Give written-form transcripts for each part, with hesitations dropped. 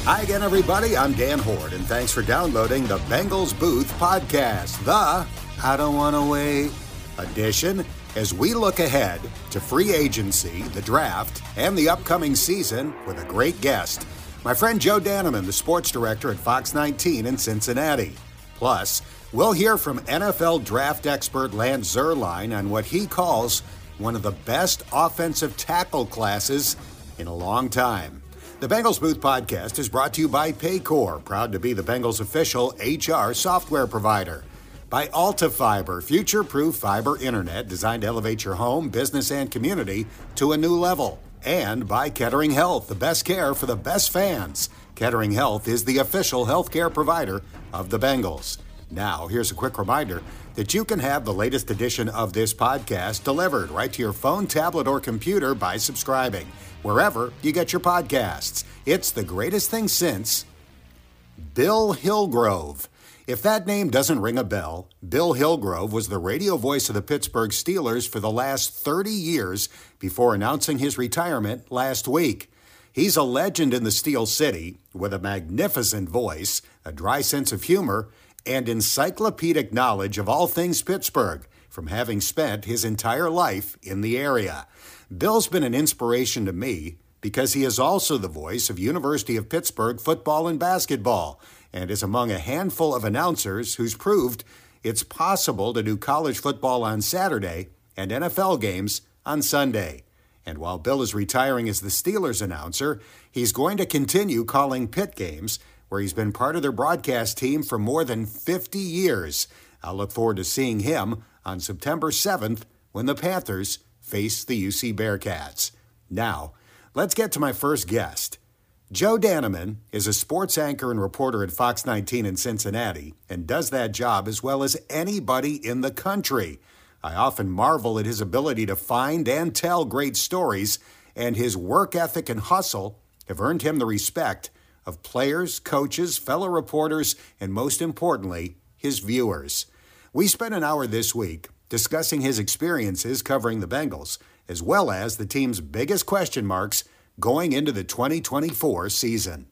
Hi again, everybody. I'm Dan Horde, and thanks for downloading the Bengals Booth podcast, the I Don't Want to Wait edition, as we look ahead to free agency, the draft, and the upcoming season with a great guest, my friend Joe Danneman, the sports director at Fox 19 in Cincinnati. Plus, we'll hear from NFL draft expert Lance Zierlein on what he calls one of the best offensive tackle classes in a long time. The Bengals Booth podcast is brought to you by Paycor, proud to be the Bengals' official HR software provider. By AltaFiber, future-proof fiber internet designed to elevate your home, business, and community to a new level. And by Kettering Health, the best care for the best fans. Kettering Health is the official healthcare provider of the Bengals. Now, here's a quick reminder that you can have the latest edition of this podcast delivered right to your phone, tablet, or computer by subscribing wherever you get your podcasts. It's the greatest thing since Bill Hillgrove. If that name doesn't ring a bell, Bill Hillgrove was the radio voice of the Pittsburgh Steelers for the last 30 years before announcing his retirement last week. He's a legend in the Steel City with a magnificent voice, a dry sense of humor, and encyclopedic knowledge of all things Pittsburgh, from having spent his entire life in the area. Bill's been an inspiration to me because he is also the voice of University of Pittsburgh football and basketball, and is among a handful of announcers who's proved it's possible to do college football on Saturday and NFL games on Sunday. And while Bill is retiring as the Steelers announcer, he's going to continue calling Pitt games, where he's been part of their broadcast team for more than 50 years. I'll look forward to seeing him on September 7th when the Panthers face the UC Bearcats. Now, let's get to my first guest. Joe Danneman is a sports anchor and reporter at Fox 19 in Cincinnati and does that job as well as anybody in the country. I often marvel at his ability to find and tell great stories, and his work ethic and hustle have earned him the respect of players, coaches, fellow reporters, and most importantly, his viewers. We spent an hour this week discussing his experiences covering the Bengals, as well as the team's biggest question marks going into the 2024 season.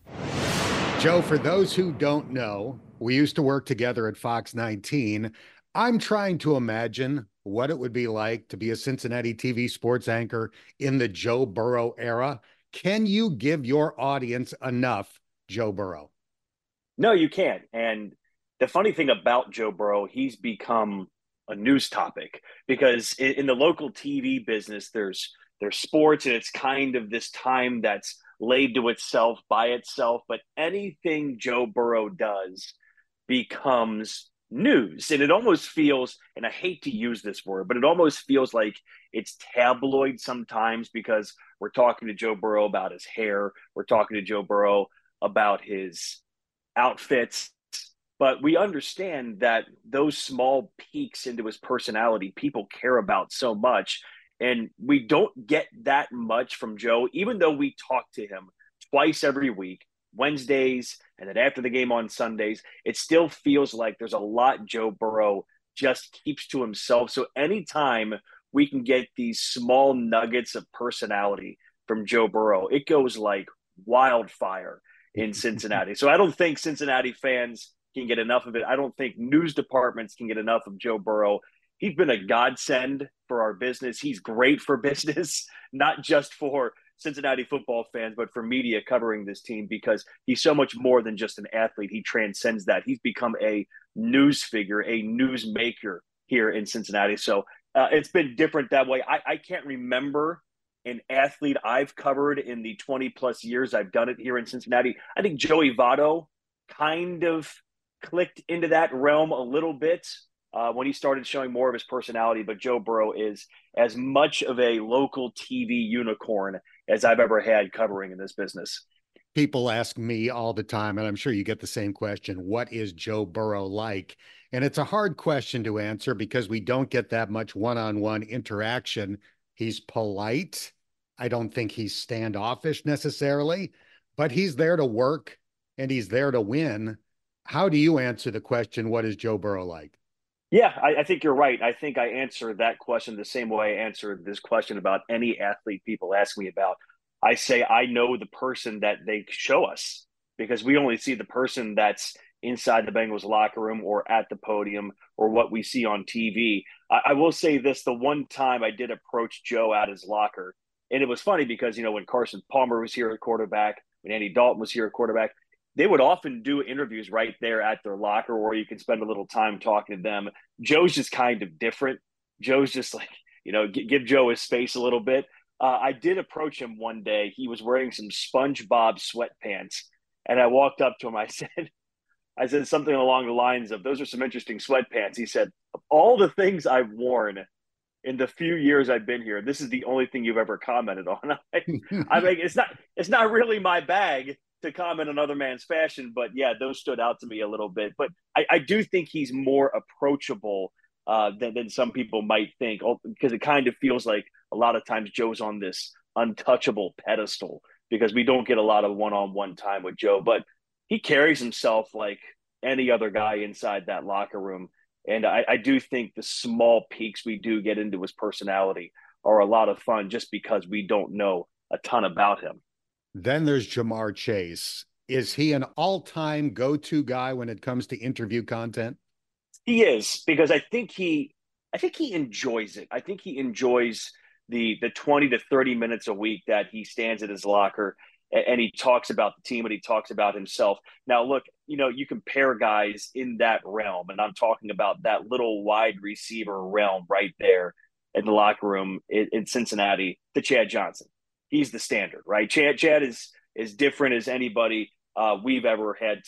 Joe, for those who don't know, we used to work together at Fox 19. I'm trying to imagine what it would be like to be a Cincinnati TV sports anchor in the Joe Burrow era. Can you give your audience enough Joe Burrow? No, you can't. And the funny thing about Joe Burrow, he's become a news topic because in the local TV business, there's sports, and it's kind of this time that's laid to itself by itself. But anything Joe Burrow does becomes news. And it almost feels, and I hate to use this word, but it almost feels like it's tabloid sometimes, because we're talking to Joe Burrow about his hair. We're talking to Joe Burrow about his outfits. But we understand that those small peeks into his personality, people care about so much. And we don't get that much from Joe, even though we talk to him twice every week, Wednesdays, and then after the game on Sundays. It still feels like there's a lot Joe Burrow just keeps to himself. So anytime we can get these small nuggets of personality from Joe Burrow, it goes like wildfire in Cincinnati. So I don't think Cincinnati fans can get enough of it. I don't think news departments can get enough of Joe Burrow. He's been a godsend for our business. He's great for business, not just for Cincinnati football fans, but for media covering this team, because he's so much more than just an athlete. He transcends that. He's become a news figure, a news maker here in Cincinnati. So it's been different that way. I can't remember an athlete I've covered in the 20 plus years I've done it here in Cincinnati. I think Joey Votto kind of clicked into that realm a little bit when he started showing more of his personality. But Joe Burrow is as much of a local TV unicorn as I've ever had covering in this business. People ask me all the time, and I'm sure you get the same question, what is Joe Burrow like? And it's a hard question to answer because we don't get that much one-on-one interaction. He's polite. I don't think he's standoffish necessarily, but he's there to work and he's there to win. How do you answer the question, what is Joe Burrow like? Yeah, I think you're right. I think I answer that question the same way I answered this question about any athlete people ask me about. I say I know the person that they show us. because we only see the person that's inside the Bengals locker room or at the podium or what we see on TV. I will say this: the one time I did approach Joe at his locker, and it was funny because when Carson Palmer was here at quarterback, when Andy Dalton was here at quarterback, they would often do interviews right there at their locker, or you can spend a little time talking to them. Joe's just kind of different. Joe's just like, give Joe his space a little bit. I did approach him one day. He was wearing some SpongeBob sweatpants, and I walked up to him. I said something along the lines of, "Those are some interesting sweatpants." He said, "Of all the things I've worn in the few years I've been here, this is the only thing you've ever commented on." I mean, it's not really my bag to comment on other man's fashion, but yeah, those stood out to me a little bit. But I do think he's more approachable than some people might think, because it kind of feels like a lot of times Joe's on this untouchable pedestal because we don't get a lot of one-on-one time with Joe, but he carries himself like any other guy inside that locker room. And I do think the small peeks we do get into his personality are a lot of fun just because we don't know a ton about him. Then there's Ja'Marr Chase. Is he an all-time go-to guy when it comes to interview content? He is, because I think he enjoys it. I think he enjoys the 20 to 30 minutes a week that he stands at his locker and he talks about the team and he talks about himself. Now, look, you compare guys in that realm, and I'm talking about that little wide receiver realm right there in the locker room in Cincinnati, to Chad Johnson. He's the standard, right? Chad is different as anybody we've ever had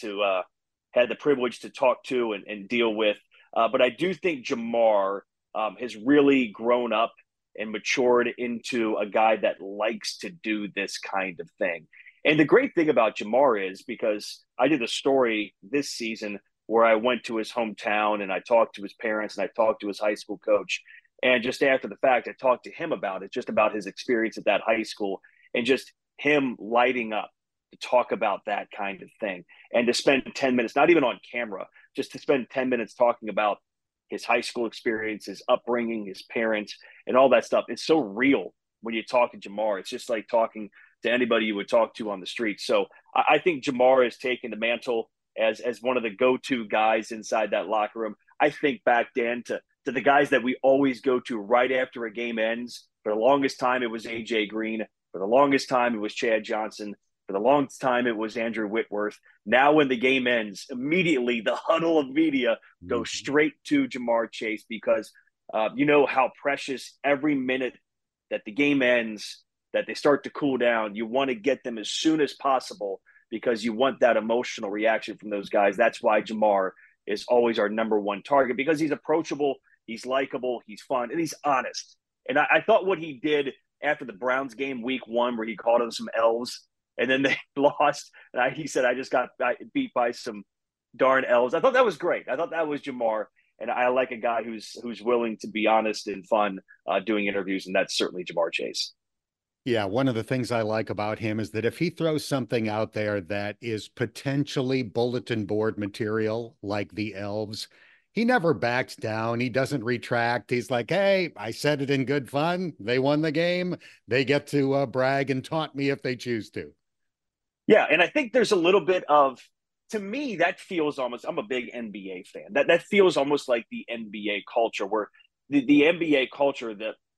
the privilege to talk to and deal with. But I do think Ja'Marr has really grown up and matured into a guy that likes to do this kind of thing. And the great thing about Ja'Marr is, because I did a story this season where I went to his hometown and I talked to his parents and I talked to his high school coach. And just after the fact, I talked to him about it, just about his experience at that high school and just him lighting up to talk about that kind of thing and to spend 10 minutes, not even on camera, just to spend 10 minutes talking about his high school experience, his upbringing, his parents, and all that stuff. It's so real when you talk to Ja'Marr. It's just like talking to anybody you would talk to on the street. So I think Ja'Marr has taken the mantle as one of the go-to guys inside that locker room. I think back, Dan, to the guys that we always go to right after a game ends. For the longest time, it was A.J. Green. For the longest time, it was Chad Johnson. For the longest time, it was Andrew Whitworth. Now, when the game ends, immediately the huddle of media goes straight to Ja'Marr Chase because you know how precious every minute that the game ends, that they start to cool down. You want to get them as soon as possible because you want that emotional reaction from those guys. That's why Ja'Marr is always our number one target, because he's approachable, he's likable, he's fun, and he's honest. And I thought what he did after the Browns game week 1, where he called them some elves, and then they lost. And he said, I just got beat by some darn elves. I thought that was great. I thought that was Ja'Marr. And I like a guy who's willing to be honest and fun doing interviews, and that's certainly Ja'Marr Chase. Yeah, one of the things I like about him is that if he throws something out there that is potentially bulletin board material, like the elves, he never backs down. He doesn't retract. He's like, hey, I said it in good fun. They won the game. They get to brag and taunt me if they choose to. Yeah, and I think there's a little bit of, to me, that feels almost, I'm a big NBA fan. That feels almost like the NBA culture, where the NBA culture,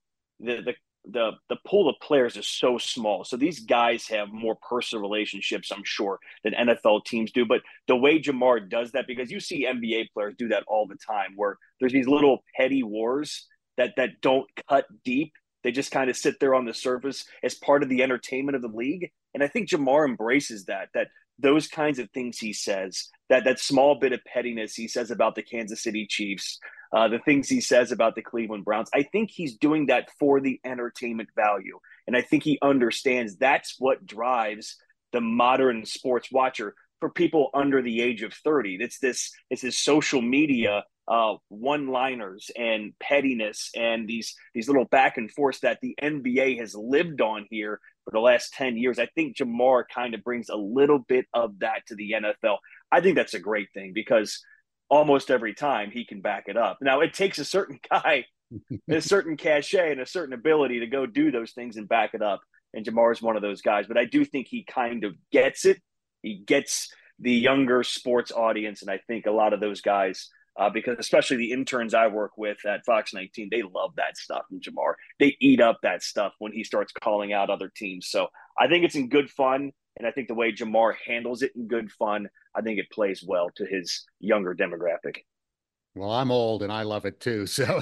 the pool of players is so small. So these guys have more personal relationships, I'm sure, than NFL teams do. But the way Ja'Marr does that, because you see NBA players do that all the time, where there's these little petty wars that don't cut deep. They just kind of sit there on the surface as part of the entertainment of the league. And I think Ja'Marr embraces that those kinds of things he says, that small bit of pettiness he says about the Kansas City Chiefs, the things he says about the Cleveland Browns. I think he's doing that for the entertainment value. And I think he understands that's what drives the modern sports watcher for people under the age of 30. It's this social media one-liners and pettiness and these little back and forth that the NBA has lived on here for the last 10 years. I think Ja'Marr kind of brings a little bit of that to the NFL. I think that's a great thing, because almost every time he can back it up. Now, it takes a certain guy, a certain cachet and a certain ability to go do those things and back it up. And Ja'Marr is one of those guys. But I do think he kind of gets it. He gets the younger sports audience, and I think a lot of those guys, because especially the interns I work with at Fox 19, they love that stuff from Jamar. They eat up that stuff when he starts calling out other teams. So I think it's in good fun, and I think the way Jamar handles it in good fun, I think it plays well to his younger demographic. Well, I'm old and I love it too. So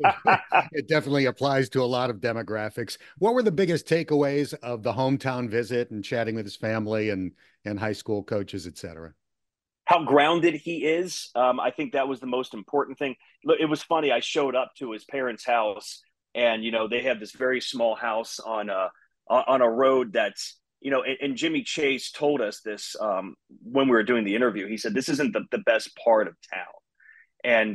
it definitely applies to a lot of demographics. What were the biggest takeaways of the hometown visit and chatting with his family and high school coaches, et cetera? How grounded he is. I think that was the most important thing. Look, it was funny. I showed up to his parents' house, and they have this very small house on a road that's and Jimmy Chase told us this when we were doing the interview. He said this isn't the best part of town, and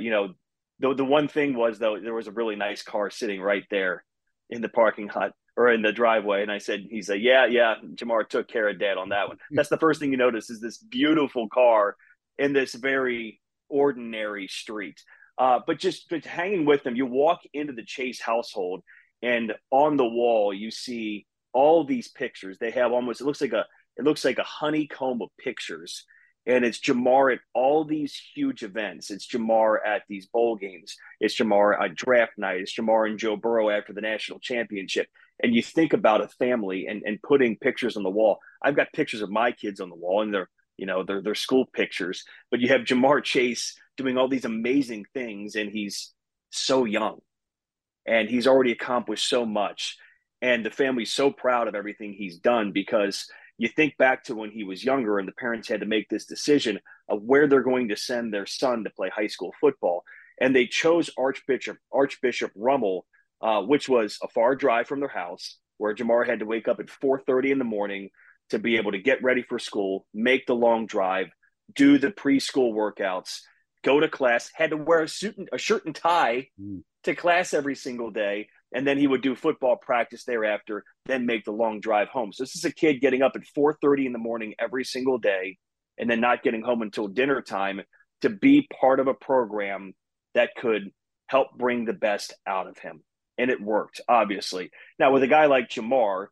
the one thing was, though, there was a really nice car sitting right there in the parking lot or in the driveway. And he said, yeah, Jamar took care of dad on that one. That's the first thing you notice is this beautiful car in this very ordinary street. But hanging with them, you walk into the Chase household, and on the wall, you see all these pictures. They have it looks like a honeycomb of pictures. And it's Jamar at all these huge events. It's Jamar at these bowl games. It's Jamar at draft night. It's Jamar and Joe Burrow after the national championship. And you think about a family and putting pictures on the wall. I've got pictures of my kids on the wall, and they're school pictures. But you have Jamar Chase doing all these amazing things, and he's so young, and he's already accomplished so much. And the family's so proud of everything he's done, because you think back to when he was younger and the parents had to make this decision of where they're going to send their son to play high school football. And they chose Archbishop Rummel, which was a far drive from their house, where Jamar had to wake up at 4:30 in the morning to be able to get ready for school, make the long drive, do the preschool workouts, go to class, had to wear a shirt and tie to class every single day. And then he would do football practice thereafter, then make the long drive home. So this is a kid getting up at 4:30 in the morning every single day, and then not getting home until dinner time to be part of a program that could help bring the best out of him. And it worked, obviously. Now, with a guy like Jamar,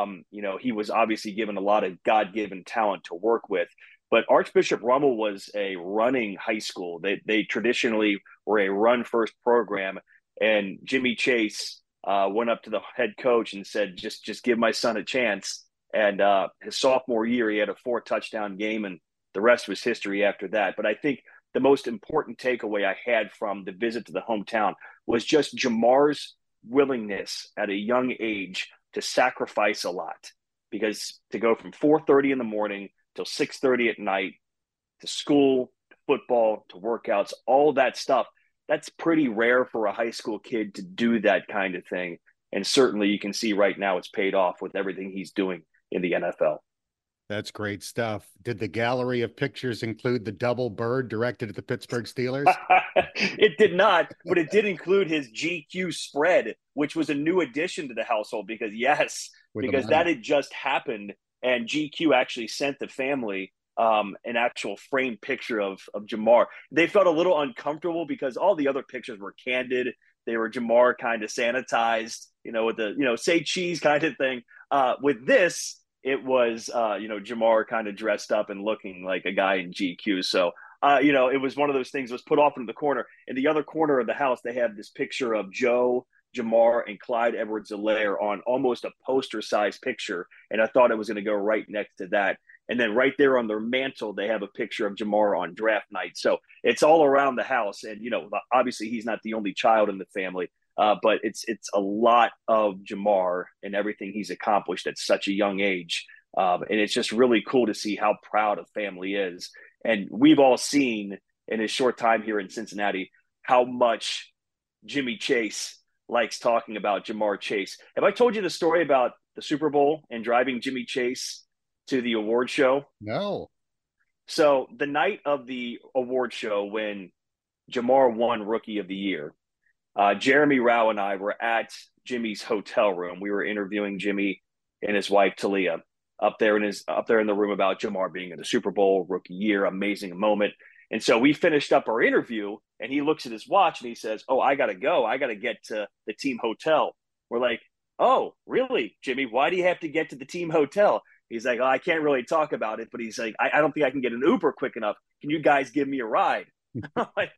he was obviously given a lot of God-given talent to work with. But Archbishop Rummel was a running high school. They traditionally were a run-first program. And Jimmy Chase went up to the head coach and said, just give my son a chance. And his sophomore year, he had a 4-touchdown game, and the rest was history after that. But I think the most important takeaway I had from the visit to the hometown was just Jamar's willingness at a young age to sacrifice a lot, because to go from 4:30 in the morning till 6:30 at night to school, to football, to workouts, all that stuff, that's pretty rare for a high school kid to do that kind of thing. And certainly you can see right now it's paid off with everything he's doing in the NFL. That's great stuff. Did the gallery of pictures include the double bird directed at the Pittsburgh Steelers? It did not, but it did include his GQ spread, which was a new addition to the household because that had just happened. And GQ actually sent the family an actual framed picture of Jamar. They felt a little uncomfortable because all the other pictures were candid. They were Jamar kind of sanitized, with the, say cheese kind of thing. With this, it was, Jamar kind of dressed up and looking like a guy in GQ. So, it was one of those things that was put off in the corner. In the other corner of the house, they have this picture of Joe, Jamar, and Clyde Edwards-Helaire on almost a poster-sized picture. And I thought it was going to go right next to that. And then right there on their mantle, they have a picture of Jamar on draft night. So it's all around the house. And, obviously he's not the only child in the family, but it's a lot of Jamar and everything he's accomplished at such a young age. And it's just really cool to see how proud a family is. And we've all seen in his short time here in Cincinnati how much Jimmy Chase likes talking about Jamar Chase. Have I told you the story about the Super Bowl and driving Jimmy Chase to the award show? No. So the night of the award show when Jamar won Rookie of the Year, Jeremy Rao and I were at Jimmy's hotel room. We were interviewing Jimmy and his wife Talia up there in the room about Jamar being in the Super Bowl, Rookie Year, amazing moment. And so we finished up our interview, and he looks at his watch and he says, "Oh, I gotta go. I gotta get to the team hotel." We're like, "Oh, really, Jimmy? Why do you have to get to the team hotel?" He's like, oh, I can't really talk about it, but he's like, I don't think I can get an Uber quick enough. Can you guys give me a ride? Like,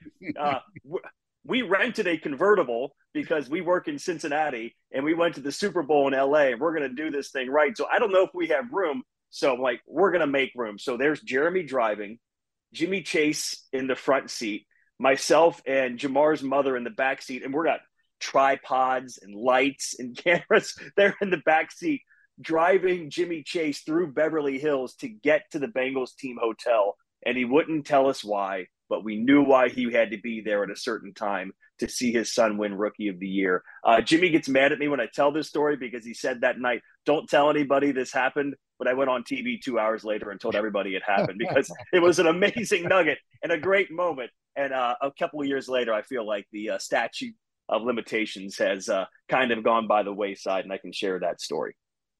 we rented a convertible because we work in Cincinnati and we went to the Super Bowl in LA and we're going to do this thing right. So I don't know if we have room. So I'm like, we're going to make room. So there's Jeremy driving, Jimmy Chase in the front seat, myself and Jamar's mother in the back seat. And we're got tripods and lights and cameras there in the back seat, driving Jimmy Chase through Beverly Hills to get to the Bengals team hotel. And he wouldn't tell us why, but we knew why he had to be there at a certain time to see his son win Rookie of the Year. Jimmy gets mad at me when I tell this story because he said that night, don't tell anybody this happened. But I went on TV 2 hours later and told everybody it happened because it was an amazing nugget and a great moment. And a couple of years later, I feel like the statute of limitations has kind of gone by the wayside, and I can share that story.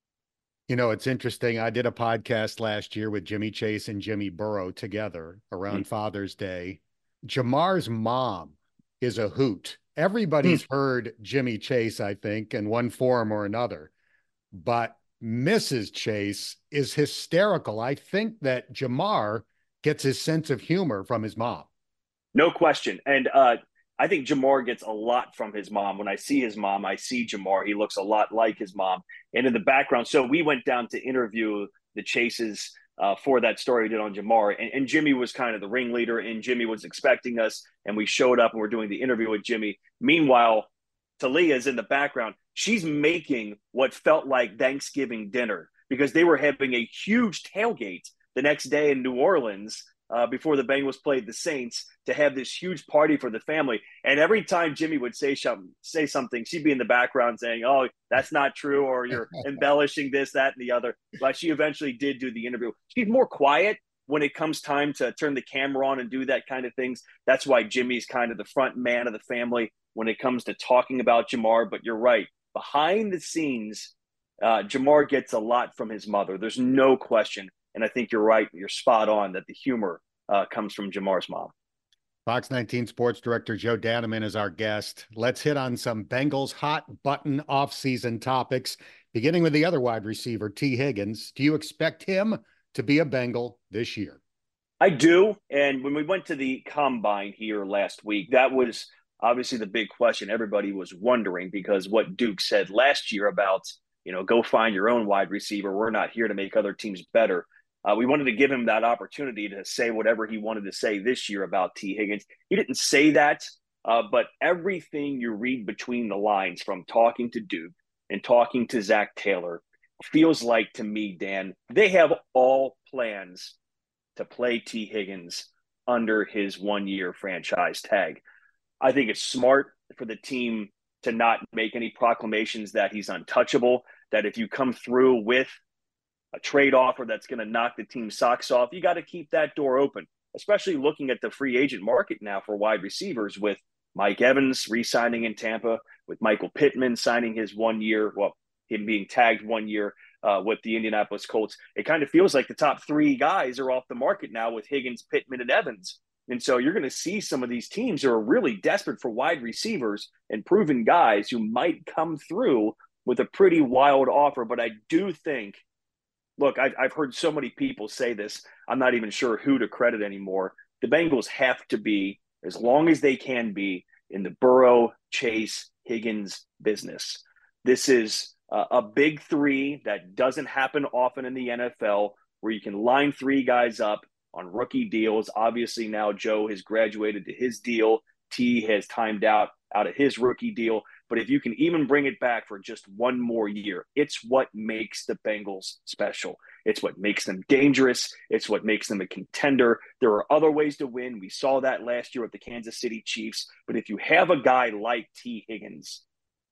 You know, it's interesting. I did a podcast last year with Jimmy Chase and Jimmy Burrow together around Father's Day. Jamar's mom is a hoot. Everybody's heard Jimmy Chase, I think, in one form or another. But Mrs. Chase is hysterical. I think that Jamar gets his sense of humor from his mom. No question. And I think Jamar gets a lot from his mom. When I see his mom, I see Jamar. He looks a lot like his mom. And in the background, so we went down to interview the Chases for that story we did on Jamar. And Jimmy was kind of the ringleader, and Jimmy was expecting us. And we showed up and we're doing the interview with Jimmy. Meanwhile, Talia's in the background. She's making what felt like Thanksgiving dinner because they were having a huge tailgate the next day in New Orleans before the Bengals played the Saints to have this huge party for the family. And every time Jimmy would say something, she'd be in the background saying, oh, that's not true, or you're embellishing this, that, and the other. But she eventually did do the interview. She's more quiet when it comes time to turn the camera on and do that kind of things. That's why Jimmy's kind of the front man of the family when it comes to talking about Jamar. But you're right. Behind the scenes, Jamar gets a lot from his mother. There's no question. And I think you're right. You're spot on that the humor comes from Jamar's mom. Fox 19 sports director Joe Danneman is our guest. Let's hit on some Bengals hot button offseason topics, beginning with the other wide receiver, Tee Higgins. Do you expect him to be a Bengal this year? I do. And when we went to the combine here last week, that was obviously the big question everybody was wondering, because what Duke said last year about, go find your own wide receiver. We're not here to make other teams better. We wanted to give him that opportunity to say whatever he wanted to say this year about Tee Higgins. He didn't say that, but everything you read between the lines from talking to Duke and talking to Zach Taylor feels like, to me, Dan, they have all plans to play Tee Higgins under his 1-year franchise tag. I think it's smart for the team to not make any proclamations that he's untouchable, that if you come through with a trade offer that's going to knock the team's socks off, you got to keep that door open, especially looking at the free agent market now for wide receivers, with Mike Evans re-signing in Tampa, with Michael Pittman signing his 1 year, him being tagged 1 year with the Indianapolis Colts. It kind of feels like the top three guys are off the market now with Higgins, Pittman, and Evans. And so you're going to see some of these teams who are really desperate for wide receivers and proven guys who might come through with a pretty wild offer. But I do think, look, I've heard so many people say this, I'm not even sure who to credit anymore. The Bengals have to be, as long as they can be, in the Burrow, Chase, Higgins business. This is a big three that doesn't happen often in the NFL, where you can line three guys up on rookie deals. Obviously now Joe has graduated to his deal. T has timed out of his rookie deal. But if you can even bring it back for just one more year, it's what makes the Bengals special. It's what makes them dangerous. It's what makes them a contender. There are other ways to win. We saw that last year with the Kansas City Chiefs. But if you have a guy like Tee Higgins,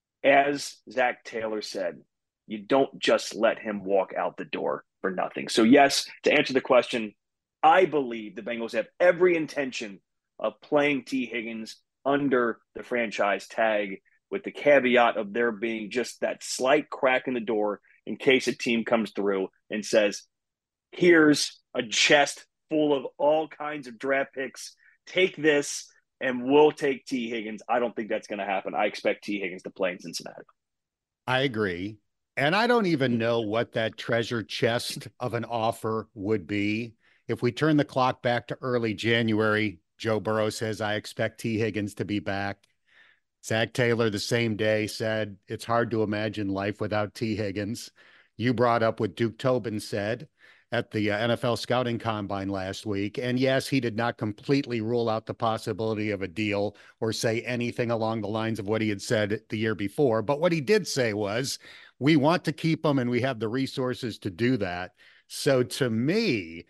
as Zach Taylor said, you don't just let him walk out the door for nothing. So yes, to answer the question, I believe the Bengals have every intention of playing Tee Higgins under the franchise tag, with the caveat of there being just that slight crack in the door in case a team comes through and says, here's a chest full of all kinds of draft picks. Take this and we'll take Tee Higgins. I don't think that's going to happen. I expect Tee Higgins to play in Cincinnati. I agree. And I don't even know what that treasure chest of an offer would be. If we turn the clock back to early January, Joe Burrow says, I expect T. Higgins to be back. Zach Taylor, the same day, said, it's hard to imagine life without T. Higgins. You brought up what Duke Tobin said at the NFL scouting combine last week. And yes, he did not completely rule out the possibility of a deal or say anything along the lines of what he had said the year before. But what he did say was, we want to keep him and we have the resources to do that. So to me,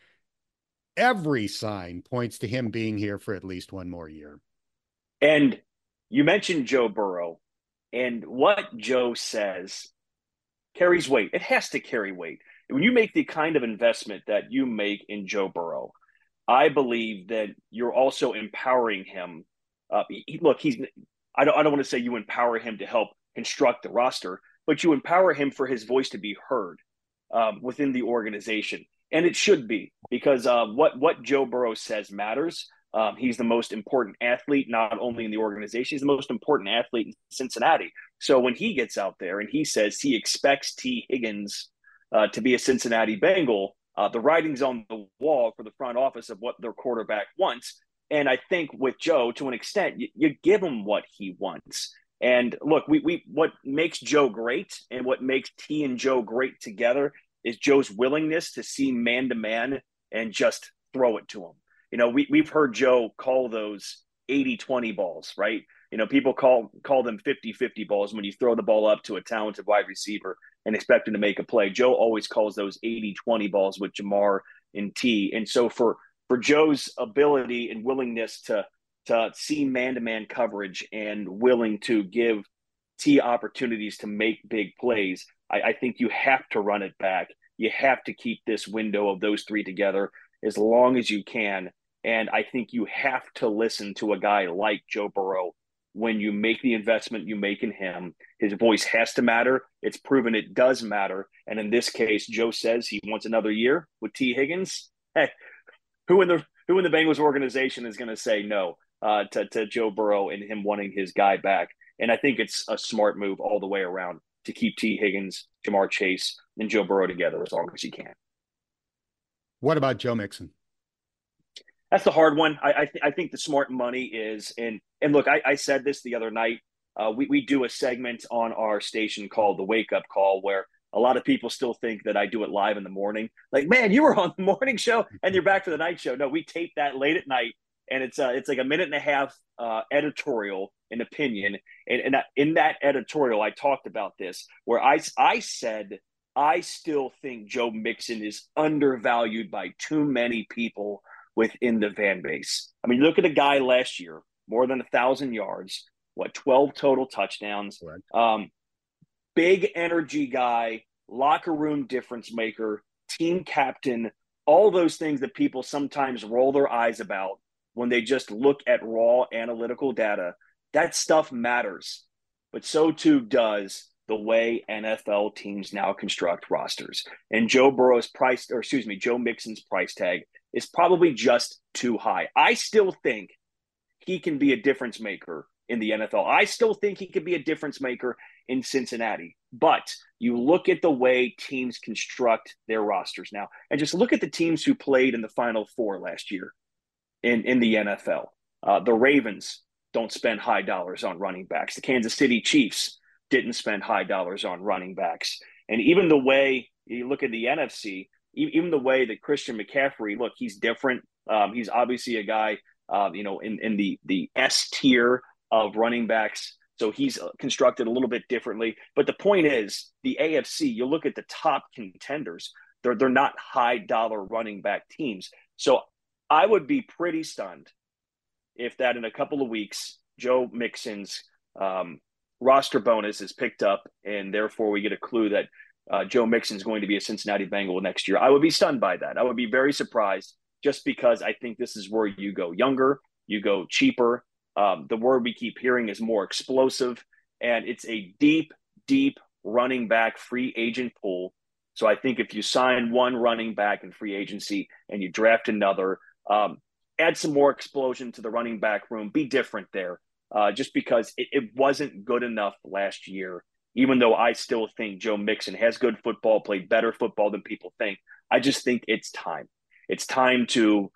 every sign points to him being here for at least one more year. And you mentioned Joe Burrow, and what Joe says carries weight. It has to carry weight. When you make the kind of investment that you make in Joe Burrow, I believe that you're also empowering him. Look, I don't want to say you empower him to help construct the roster, but you empower him for his voice to be heard within the organization. And it should be, because what Joe Burrow says matters. He's the most important athlete, not only in the organization, he's the most important athlete in Cincinnati. So when he gets out there and he says he expects T. Higgins to be a Cincinnati Bengal, the writing's on the wall for the front office of what their quarterback wants. And I think with Joe, to an extent, you give him what he wants. And look, we what makes Joe great and what makes T and Joe great together is Joe's willingness to see man-to-man and just throw it to him. You know, we've heard Joe call those 80-20 balls, right? You know, people call them 50-50 balls when you throw the ball up to a talented wide receiver and expect him to make a play. Joe always calls those 80-20 balls with Ja'Marr and T. And so for Joe's ability and willingness to see man-to-man coverage and willing to give T opportunities to make big plays, I think you have to run it back. You have to keep this window of those three together as long as you can. And I think you have to listen to a guy like Joe Burrow when you make the investment you make in him. His voice has to matter. It's proven it does matter. And in this case, Joe says he wants another year with T. Higgins. Hey, who in the Bengals organization is going to say no to Joe Burrow and him wanting his guy back? And I think it's a smart move all the way around to keep T. Higgins, Ja'Marr Chase, and Joe Burrow together as long as you can. What about Joe Mixon? That's the hard one. I think the smart money is, and look, I said this the other night. We do a segment on our station called the Wake Up Call, where a lot of people still think that I do it live in the morning. Like, man, you were on the morning show and you're back for the night show. No, we tape that late at night, and it's like a minute and a half editorial and opinion. And in that editorial, I talked about this, where I said I still think Joe Mixon is undervalued by too many people within the fan base. I mean, look at a guy last year, more than 1,000 yards, 12 total touchdowns, big energy guy, locker room difference maker, team captain, all those things that people sometimes roll their eyes about when they just look at raw analytical data. That stuff matters, but so too does the way NFL teams now construct rosters. And Joe Mixon's price tag is probably just too high. I still think he can be a difference maker in the NFL. I still think he could be a difference maker in Cincinnati. But you look at the way teams construct their rosters now, and just look at the teams who played in the Final Four last year in the NFL. The Ravens don't spend high dollars on running backs. The Kansas City Chiefs didn't spend high dollars on running backs. And even the way you look at the NFC, even the way that Christian McCaffrey, look, he's different. He's obviously a guy, in the S tier of running backs. So he's constructed a little bit differently. But the point is, the AFC, you look at the top contenders, they're not high dollar running back teams. So I would be pretty stunned if that in a couple of weeks, Joe Mixon's roster bonus is picked up, and therefore we get a clue that Joe Mixon is going to be a Cincinnati Bengal next year. I would be stunned by that. I would be very surprised, just because I think this is where you go younger, you go cheaper. The word we keep hearing is more explosive, and it's a deep, deep running back free agent pool. So I think if you sign one running back in free agency and you draft another, add some more explosion to the running back room, be different there. Just because it wasn't good enough last year, even though I still think Joe Mixon has good football, played better football than people think. I just think it's time. It's time to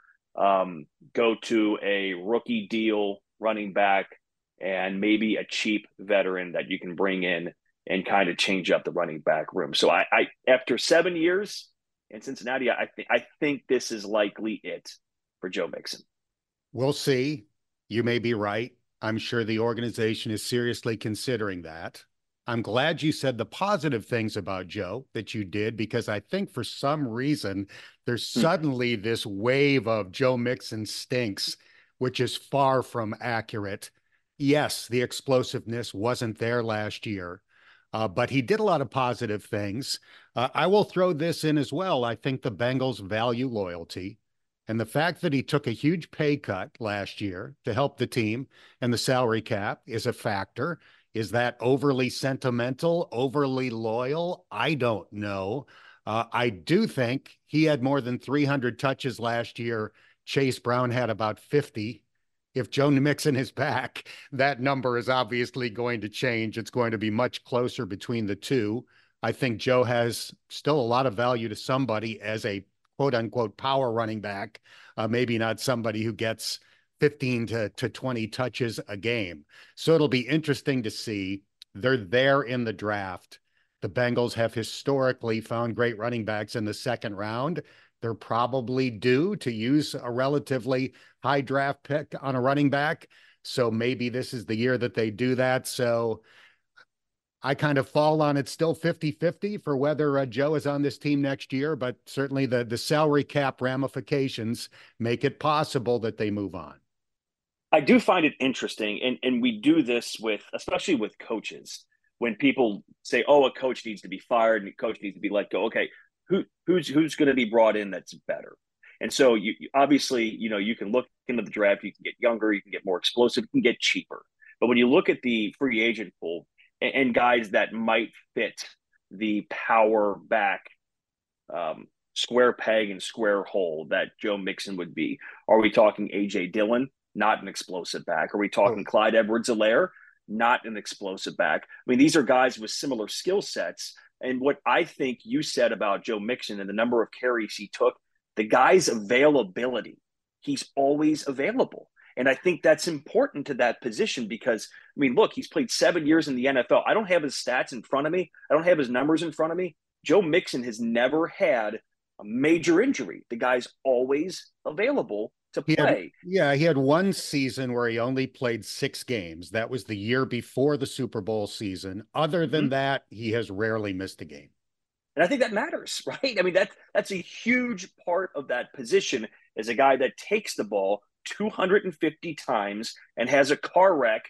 go to a rookie deal running back and maybe a cheap veteran that you can bring in and kind of change up the running back room. So I after 7 years in Cincinnati, I think this is likely it for Joe Mixon. We'll see. You may be right. I'm sure the organization is seriously considering that. I'm glad you said the positive things about Joe that you did, because I think for some reason there's suddenly this wave of Joe Mixon stinks, which is far from accurate. Yes, the explosiveness wasn't there last year, but he did a lot of positive things. I will throw this in as well. I think the Bengals value loyalty. And the fact that he took a huge pay cut last year to help the team and the salary cap is a factor. Is that overly sentimental, overly loyal? I don't know. I do think he had more than 300 touches last year. Chase Brown had about 50. If Joe Mixon is back, that number is obviously going to change. It's going to be much closer between the two. I think Joe has still a lot of value to somebody as a quote unquote power running back, maybe not somebody who gets 15 to 20 touches a game. So it'll be interesting to see. They're there in the draft. The Bengals have historically found great running backs in the second round. They're probably due to use a relatively high draft pick on a running back. So maybe this is the year that they do that. So I kind of fall on it still 50-50 for whether Joe is on this team next year, but certainly the salary cap ramifications make it possible that they move on. I do find it interesting, and we do this with, especially with coaches, when people say, "Oh, a coach needs to be fired and a coach needs to be let go." Okay, who's going to be brought in that's better? And so you obviously, you can look into the draft, you can get younger, you can get more explosive, you can get cheaper. But when you look at the free agent pool and guys that might fit the power back square peg and square hole that Joe Mixon would be, are we talking A.J. Dillon? Not an explosive back. Are we talking Clyde Edwards-Helaire? Not an explosive back. I mean, these are guys with similar skill sets. And what I think you said about Joe Mixon and the number of carries he took, the guy's availability, he's always available. And I think that's important to that position because, I mean, look, he's played 7 years in the NFL. I don't have his stats in front of me. I don't have his numbers in front of me. Joe Mixon has never had a major injury. The guy's always available to play. He had one season where he only played 6 games. That was the year before the Super Bowl season. Other than that, he has rarely missed a game. And I think that matters, right? I mean, that's a huge part of that position is a guy that takes the ball 250 times and has a car wreck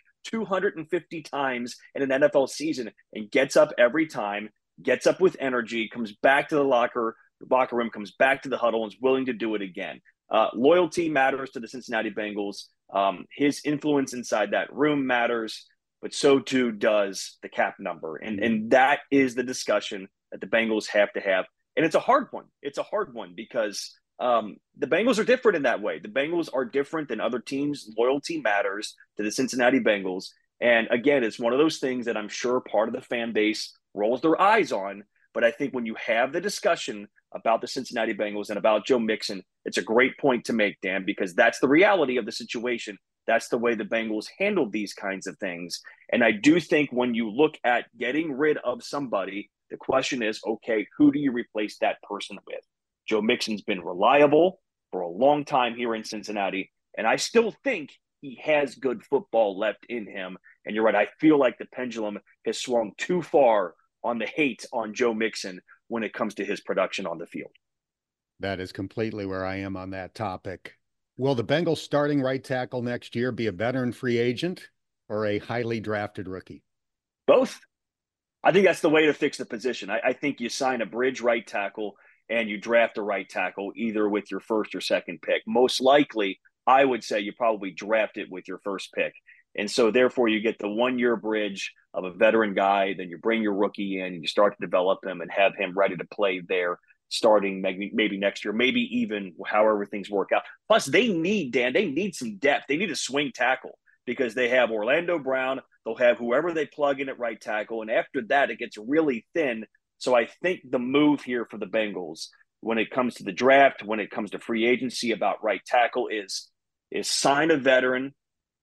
250 times in an NFL season and gets up every time, gets up with energy, comes back to the locker room, comes back to the huddle, and is willing to do it again. Loyalty matters to the Cincinnati Bengals. His influence inside that room matters, but so too does the cap number. And that is the discussion that the Bengals have to have. And it's a hard one. It's a hard one because the Bengals are different in that way. The Bengals are different than other teams. Loyalty matters to the Cincinnati Bengals. And again, it's one of those things that I'm sure part of the fan base rolls their eyes on. But I think when you have the discussion about the Cincinnati Bengals and about Joe Mixon, it's a great point to make, Dan, because that's the reality of the situation. That's the way the Bengals handled these kinds of things. And I do think when you look at getting rid of somebody, the question is, okay, who do you replace that person with? Joe Mixon's been reliable for a long time here in Cincinnati, and I still think he has good football left in him. And you're right, I feel like the pendulum has swung too far on the hate on Joe Mixon when it comes to his production on the field. That is completely where I am on that topic. Will the Bengals starting right tackle next year be a veteran free agent or a highly drafted rookie? Both. I think that's the way to fix the position. I think you sign a bridge right tackle and you draft a right tackle either with your first or second pick. Most likely, I would say you probably draft it with your first pick. And so therefore you get the 1 year bridge of a veteran guy, then you bring your rookie in and you start to develop him and have him ready to play there starting maybe next year, maybe even however things work out. Plus they need some depth. They need a swing tackle because they have Orlando Brown, They'll have whoever they plug in at right tackle. And after that, it gets really thin. So I think the move here for the Bengals when it comes to the draft, when it comes to free agency about right tackle is sign a veteran,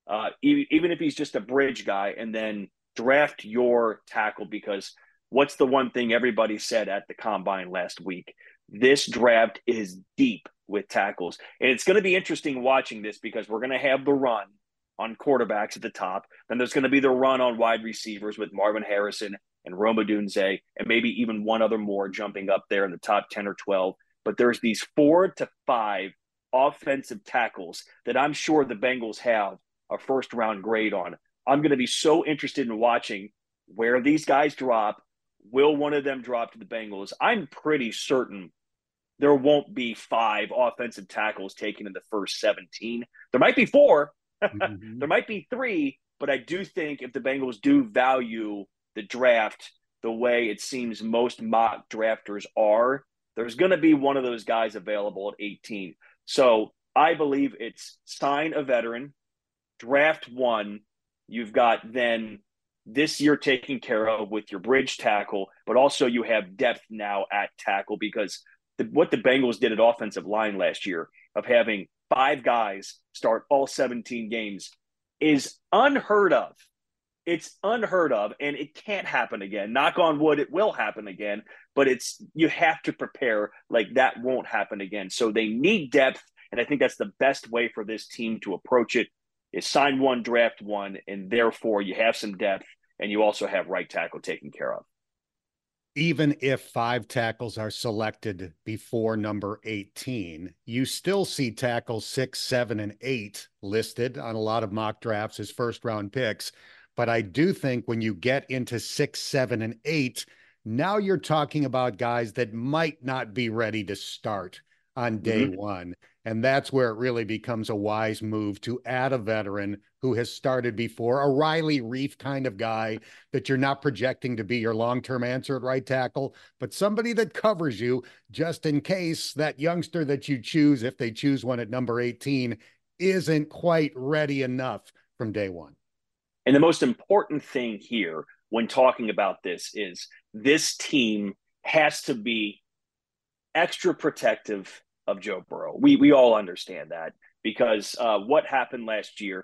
even if he's just a bridge guy, and then draft your tackle, because what's the one thing everybody said at the combine last week? This draft is deep with tackles. And it's going to be interesting watching this because we're going to have the run on quarterbacks at the top. Then there's going to be the run on wide receivers with Marvin Harrison and Rome Odunze, and maybe even one other more jumping up there in the top 10 or 12. But there's these 4 to 5 offensive tackles that I'm sure the Bengals have a first-round grade on. I'm going to be so interested in watching where these guys drop. Will one of them drop to the Bengals? I'm pretty certain there won't be 5 offensive tackles taken in the first 17. There might be 4. There might be 3. But I do think if the Bengals do value the draft the way it seems most mock drafters are, there's going to be one of those guys available at 18. So I believe it's sign a veteran, draft one. You've got then this year taken care of with your bridge tackle, but also you have depth now at tackle because what the Bengals did at offensive line last year of having 5 guys start all 17 games is unheard of. It's unheard of, and it can't happen again. Knock on wood, it will happen again, but you have to prepare like that won't happen again. So they need depth, and I think that's the best way for this team to approach it is sign one, draft one, and therefore you have some depth, and you also have right tackle taken care of. Even if 5 tackles are selected before number 18, you still see tackles 6, 7, and 8 listed on a lot of mock drafts as first-round picks. But I do think when you get into 6, 7, and 8, now you're talking about guys that might not be ready to start on day one. And that's where it really becomes a wise move to add a veteran who has started before, a Riley Reiff kind of guy that you're not projecting to be your long-term answer at right tackle, but somebody that covers you just in case that youngster that you choose, if they choose one at number 18, isn't quite ready enough from day one. And the most important thing here when talking about this is this team has to be extra protective of Joe Burrow. We all understand that because what happened last year,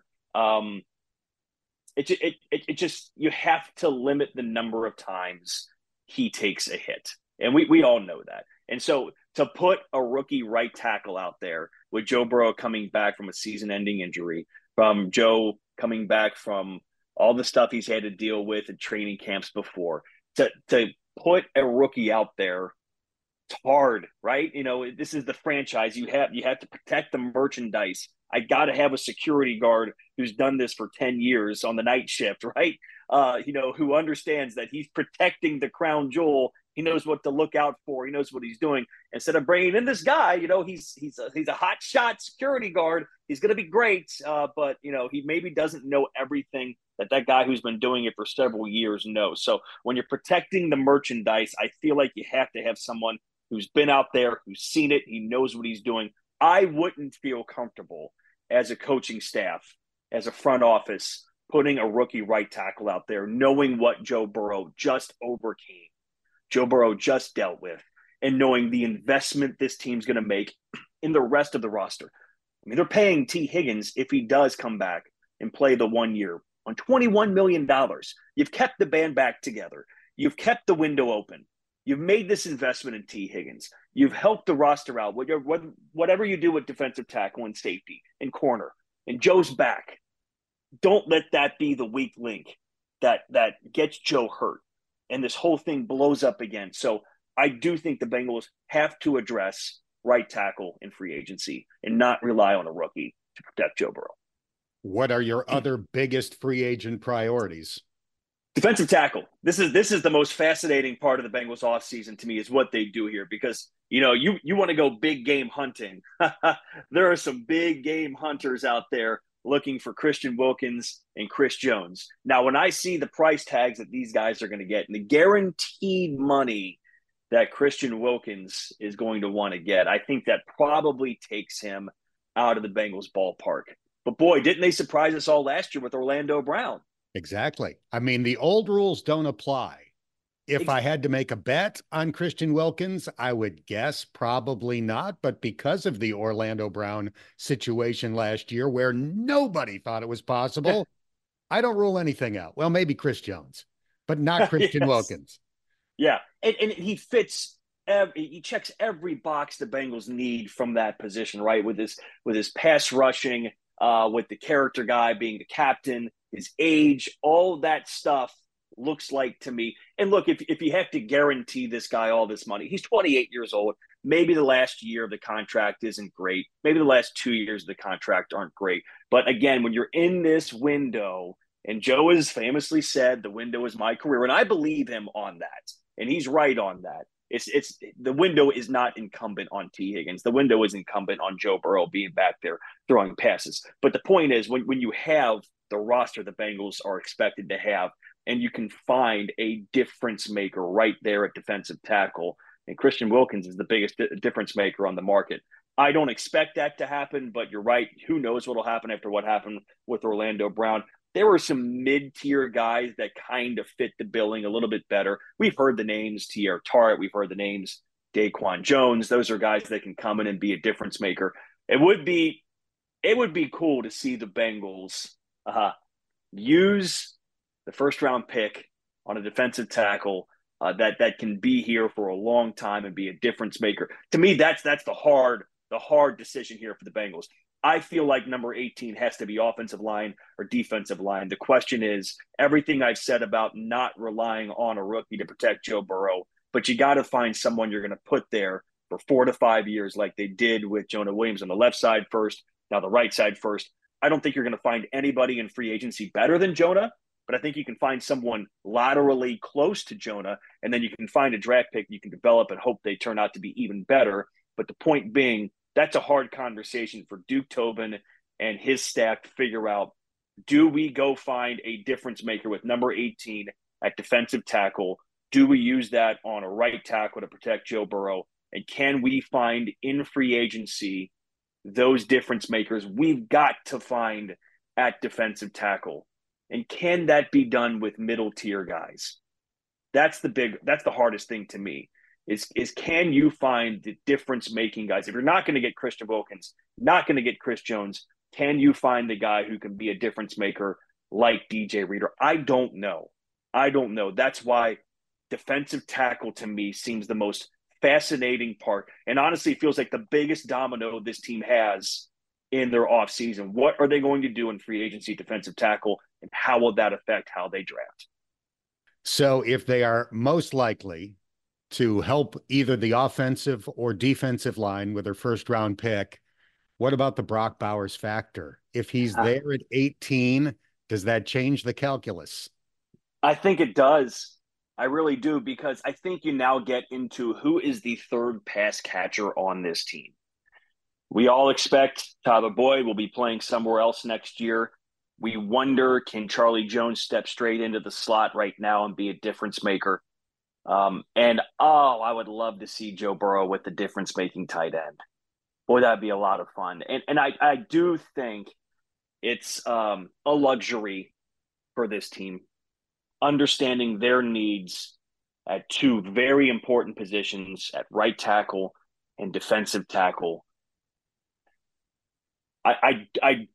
it just you have to limit the number of times he takes a hit, and we all know that. And so to put a rookie right tackle out there with Joe Burrow coming back from a season-ending injury, from Joe coming back from all the stuff he's had to deal with in training camps before, to put a rookie out there, it's hard, right? You know, this is the franchise. You have to protect the merchandise. I got to have a security guard who's done this for 10 years on the night shift, right? Who understands that he's protecting the crown jewel. He knows what to look out for. He knows what he's doing. Instead of bringing in this guy, he's a hot shot security guard. He's going to be great, but he maybe doesn't know everything that guy who's been doing it for several years knows. So when you're protecting the merchandise, I feel like you have to have someone who's been out there, who's seen it, he knows what he's doing. I wouldn't feel comfortable as a coaching staff, as a front office, putting a rookie right tackle out there, knowing what Joe Burrow just overcame, Joe Burrow just dealt with, and knowing the investment this team's going to make in the rest of the roster. I mean, they're paying T. Higgins, if he does come back and play the 1 year, on $21 million. You've kept the band back together. You've kept the window open. You've made this investment in T. Higgins. You've helped the roster out. Whatever you do with defensive tackle and safety and corner, and Joe's back. Don't let that be the weak link that gets Joe hurt, and this whole thing blows up again. So I do think the Bengals have to address right tackle in free agency and not rely on a rookie to protect Joe Burrow. What are your other biggest free agent priorities? Defensive tackle. This is the most fascinating part of the Bengals offseason to me is what they do here because, you want to go big game hunting. There are some big game hunters out there looking for Christian Wilkins and Chris Jones. Now, when I see the price tags that these guys are going to get and the guaranteed money that Christian Wilkins is going to want to get, I think that probably takes him out of the Bengals ballpark. But boy, didn't they surprise us all last year with Orlando Brown? Exactly. I mean, the old rules don't apply. If I had to make a bet on Christian Wilkins, I would guess probably not. But because of the Orlando Brown situation last year, where nobody thought it was possible, I don't rule anything out. Well, maybe Chris Jones, but not Christian Yes. Wilkins. Yeah, and he fits. He checks every box the Bengals need from that position, right? With his pass rushing, with the character guy being the captain, his age, all that stuff looks like to me. And look, if you have to guarantee this guy all this money, he's 28 years old. Maybe the last year of the contract isn't great. Maybe the last 2 years of the contract aren't great. But again, when you're in this window, and Joe has famously said, the window is my career, and I believe him on that, and he's right on that. It's the window is not incumbent on T. Higgins. The window is incumbent on Joe Burrow being back there throwing passes. But the point is, when you have the roster the Bengals are expected to have, and you can find a difference maker right there at defensive tackle, and Christian Wilkins is the biggest difference maker on the market. I don't expect that to happen, but you're right. Who knows what will happen after what happened with Orlando Brown? There were some mid-tier guys that kind of fit the billing a little bit better. We've heard the names Teair Tart. We've heard the names Daquan Jones. Those are guys that can come in and be a difference maker. It would be cool to see the Bengals use the first round pick on a defensive tackle that can be here for a long time and be a difference maker. To me, that's the hard decision here for the Bengals. I feel like number 18 has to be offensive line or defensive line. The question is everything I've said about not relying on a rookie to protect Joe Burrow, but you got to find someone you're going to put there for 4 to 5 years like they did with Jonah Williams on the left side first, now the right side first. I don't think you're going to find anybody in free agency better than Jonah, but I think you can find someone laterally close to Jonah, and then you can find a draft pick you can develop and hope they turn out to be even better. But the point being, that's a hard conversation for Duke Tobin and his staff to figure out. Do we go find a difference maker with number 18 at defensive tackle? Do we use that on a right tackle to protect Joe Burrow? And can we find in free agency those difference makers we've got to find at defensive tackle? And can that be done with middle tier guys? That's the hardest thing to me. Is can you find the difference making guys? If you're not going to get Christian Wilkins, not going to get Chris Jones, can you find the guy who can be a difference maker like DJ Reader? I don't know. That's why defensive tackle to me seems the most fascinating part. And honestly, it feels like the biggest domino this team has in their offseason. What are they going to do in free agency defensive tackle, and how will that affect how they draft? So if they are most likely to help either the offensive or defensive line with their first round pick, what about the Brock Bowers factor? If he's there at 18, does that change the calculus? I think it does. I really do, because I think you now get into who is the third pass catcher on this team. We all expect Tyler Boyd will be playing somewhere else next year. We wonder, can Charlie Jones step straight into the slot right now and be a difference maker? I would love to see Joe Burrow with the difference-making tight end. Boy, that'd be a lot of fun. And I do think it's a luxury for this team, understanding their needs at two very important positions at right tackle and defensive tackle. I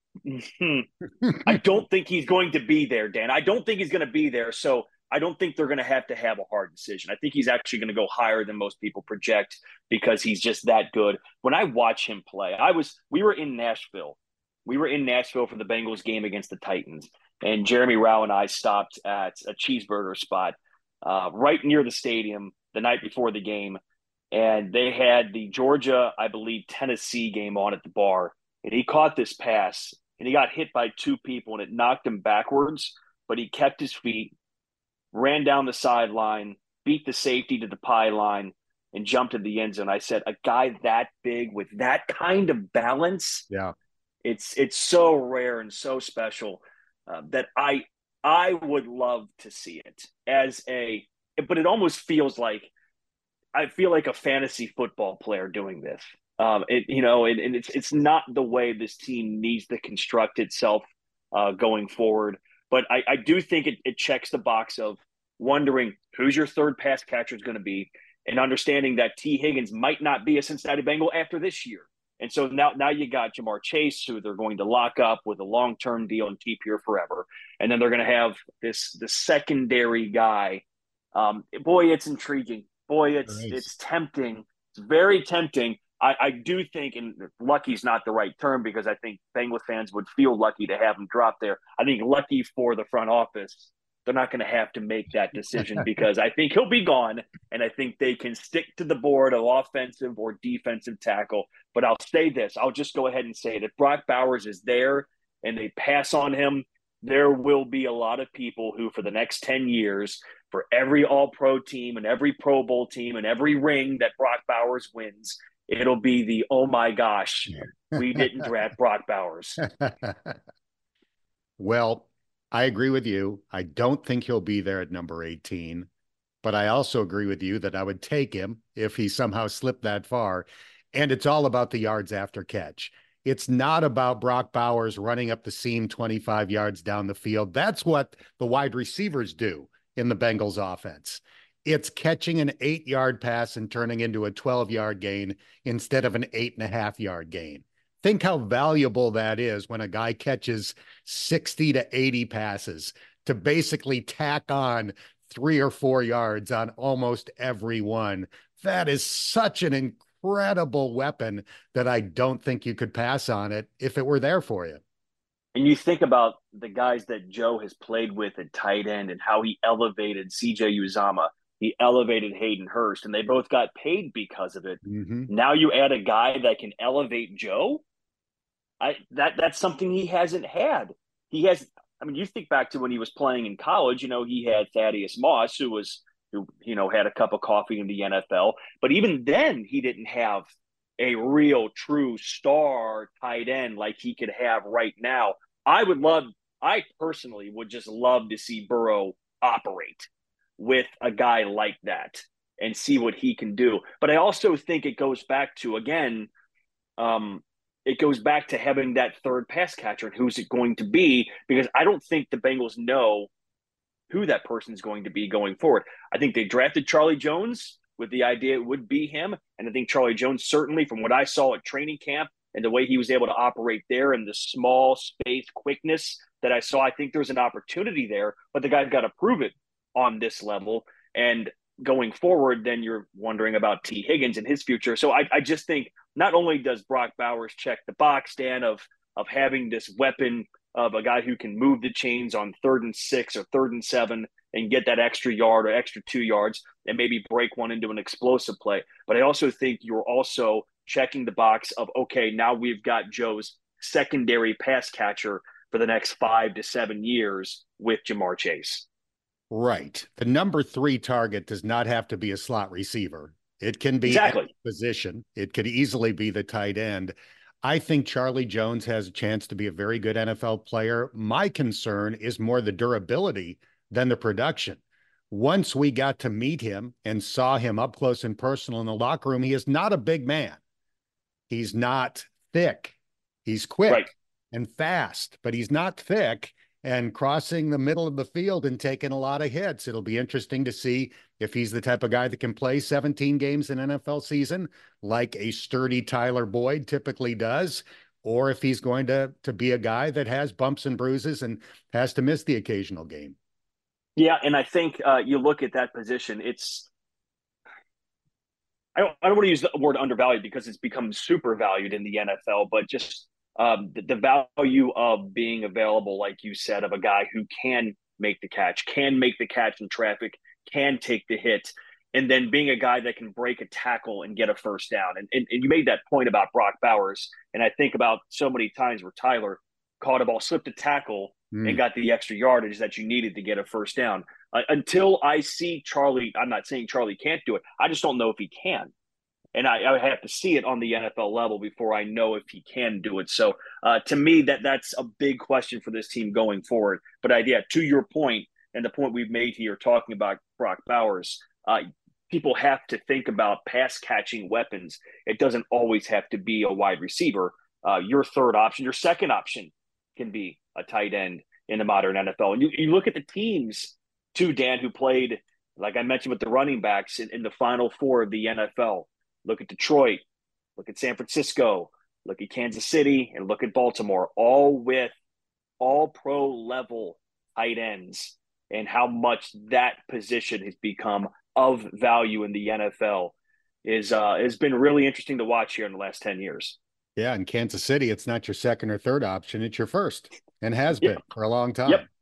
I don't think he's going to be there, Dan. I don't think he's going to be there. So I don't think they're going to have a hard decision. I think he's actually going to go higher than most people project because he's just that good. When I watch him play, we were in Nashville. We were in Nashville for the Bengals game against the Titans, and Jeremy Rao and I stopped at a cheeseburger spot right near the stadium the night before the game, and they had the Georgia, I believe, Tennessee game on at the bar, and he caught this pass, and he got hit by two people, and it knocked him backwards, but he kept his feet, ran down the sideline, beat the safety to the pylon, and jumped in the end zone. I said, a guy that big with that kind of balance, yeah, it's so rare and so special that I would love to see it but it almost feels like I feel like a fantasy football player doing this. It's not the way this team needs to construct itself going forward. But I do think it checks the box of wondering who's your third pass catcher is going to be, and understanding that T. Higgins might not be a Cincinnati Bengal after this year. And so now you got Ja'Marr Chase, who they're going to lock up with a long-term deal and keep here forever. And then they're going to have the secondary guy. Boy, it's intriguing. Boy, it's tempting. It's very tempting. I do think, and lucky's not the right term because I think Bengals fans would feel lucky to have him drop there. I think lucky for the front office, they're not going to have to make that decision because I think he'll be gone, and I think they can stick to the board of offensive or defensive tackle. But I'll say this. I'll just go ahead and say it. If Brock Bowers is there and they pass on him, there will be a lot of people who, for the next 10 years, for every All-Pro team and every Pro Bowl team and every ring that Brock Bowers wins, it'll be the, oh my gosh, we didn't draft Brock Bowers. Well, I agree with you. I don't think he'll be there at number 18, but I also agree with you that I would take him if he somehow slipped that far. And it's all about the yards after catch. It's not about Brock Bowers running up the seam 25 yards down the field. That's what the wide receivers do in the Bengals offense. It's catching an 8-yard pass and turning into a 12-yard gain instead of an 8.5-yard gain. Think how valuable that is when a guy catches 60 to 80 passes to basically tack on 3 or 4 yards on almost every one. That is such an incredible weapon that I don't think you could pass on it if it were there for you. And you think about the guys that Joe has played with at tight end and how he elevated CJ Uzomah. He elevated Hayden Hurst, and they both got paid because of it. Mm-hmm. Now you add a guy that can elevate Joe. That's something he hasn't had. He has. I mean, you think back to when he was playing in college. He had Thaddeus Moss, who had a cup of coffee in the NFL. But even then, he didn't have a real, true star tight end like he could have right now. I personally would just love to see Burrow operate with a guy like that and see what he can do. But I also think it goes back to, again, it goes back to having that third pass catcher and who's it going to be, because I don't think the Bengals know who that person's going to be going forward. I think they drafted Charlie Jones with the idea it would be him. And I think Charlie Jones, certainly from what I saw at training camp and the way he was able to operate there and the small space quickness that I saw, I think there's an opportunity there, but the guy's got to prove it on this level. And going forward, then you're wondering about T. Higgins and his future. So I just think not only does Brock Bowers check the box, Dan, of having this weapon of a guy who can move the chains on 3rd and 6 or 3rd and 7 and get that extra yard or extra 2 yards and maybe break one into an explosive play. But I also think you're also checking the box of, okay, now we've got Joe's secondary pass catcher for the next 5 to 7 years with Ja'Marr Chase. Right. The number 3 target does not have to be a slot receiver. It can be exactly a position. It could easily be the tight end. I think Charlie Jones has a chance to be a very good NFL player. My concern is more the durability than the production. Once we got to meet him and saw him up close and personal in the locker room, he is not a big man. He's not thick. He's quick and fast, but he's not thick and crossing the middle of the field and taking a lot of hits. It'll be interesting to see if he's the type of guy that can play 17 games in an NFL season like a sturdy Tyler Boyd typically does, or if he's going to be a guy that has bumps and bruises and has to miss the occasional game. Yeah, and I think you look at that position, I don't want to use the word undervalued because it's become super valued in the NFL, but just the value of being available, like you said, of a guy who can make the catch in traffic, can take the hit, and then being a guy that can break a tackle and get a first down. And you made that point about Brock Bowers, and I think about so many times where Tyler caught a ball, slipped a tackle, and got the extra yardage that you needed to get a first down. Until I see Charlie, I'm not saying Charlie can't do it. I just don't know if he can. And I would have to see it on the NFL level before I know if he can do it. So to me, that's a big question for this team going forward. But to your point, and the point we've made here talking about Brock Bowers, people have to think about pass catching weapons. It doesn't always have to be a wide receiver. Your third option, your second option can be a tight end in the modern NFL. And you look at the teams too, Dan, who played, like I mentioned with the running backs in the Final Four of the NFL. Look at Detroit, look at San Francisco, look at Kansas City, and look at Baltimore, all with all pro level tight ends, and how much that position has become of value in the NFL is has been really interesting to watch here in the last 10 years. Yeah, in Kansas City, it's not your second or third option, it's your first, and has been for a long time. Yep.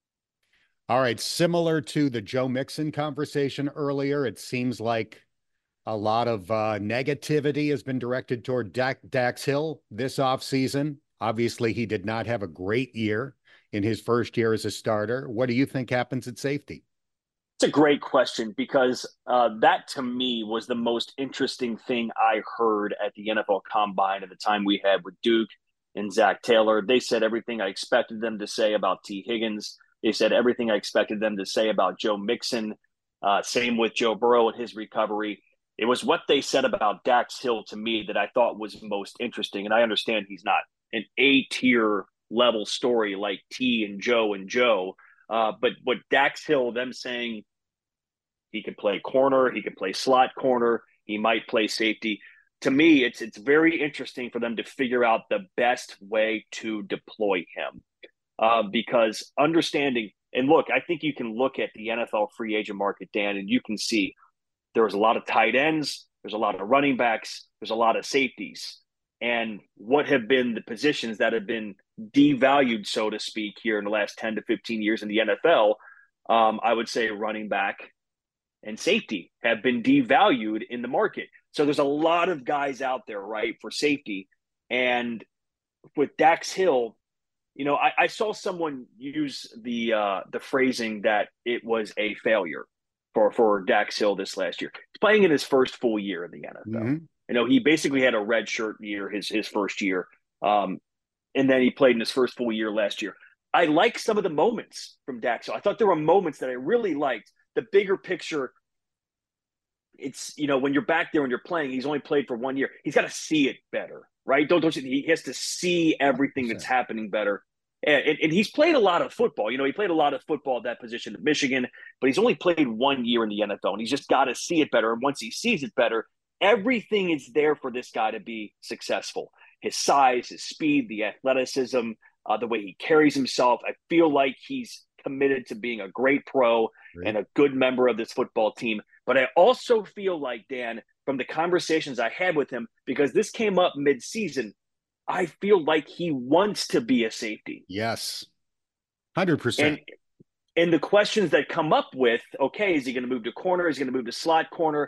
All right, similar to the Joe Mixon conversation earlier, it seems like a lot of negativity has been directed toward Dax Hill this offseason. Obviously, he did not have a great year in his first year as a starter. What do you think happens at safety? It's a great question, because that to me was the most interesting thing I heard at the NFL Combine at the time we had with Duke and Zach Taylor. They said everything I expected them to say about T. Higgins. They said everything I expected them to say about Joe Mixon. Same with Joe Burrow and his recovery. It was what they said about Dax Hill to me that I thought was most interesting. And I understand he's not an A-tier level story like T and Joe. But what Dax Hill, them saying he can play corner, he can play slot corner, he might play safety. To me, it's very interesting for them to figure out the best way to deploy him. Because understanding, and look, I think you can look at the NFL free agent market, Dan, and you can see there was a lot of tight ends, there's a lot of running backs, there's a lot of safeties. And what have been the positions that have been devalued, so to speak, here in the last 10 to 15 years in the NFL? I would say running back and safety have been devalued in the market. So there's a lot of guys out there, right, for safety. And with Dax Hill, you know, I saw someone use the phrasing that it was a failure for Dax Hill this last year. He's playing in his first full year in the NFL. Mm-hmm. You know, he basically had a red shirt year his first year, and then he played in his first full year last year. I like some of the moments from Dax Hill. I thought there were moments that I really liked. The bigger picture, it's, you know, when you're back there and you're playing, he's only played for 1 year. He's got to see it better, right? Don't you? He has to see everything that's happening better. And he's played a lot of football. You know, he played a lot of football at that position at Michigan, but he's only played 1 year in the NFL, and he's just got to see it better. And once he sees it better, everything is there for this guy to be successful. His size, his speed, the athleticism, the way he carries himself. I feel like he's committed to being a great pro and a good member of this football team. But I also feel like, Dan, from the conversations I had with him, because this came up mid-season, I feel like he wants to be a safety. Yes, 100%. And the questions that come up with, okay, is he going to move to corner? Is he going to move to slot corner?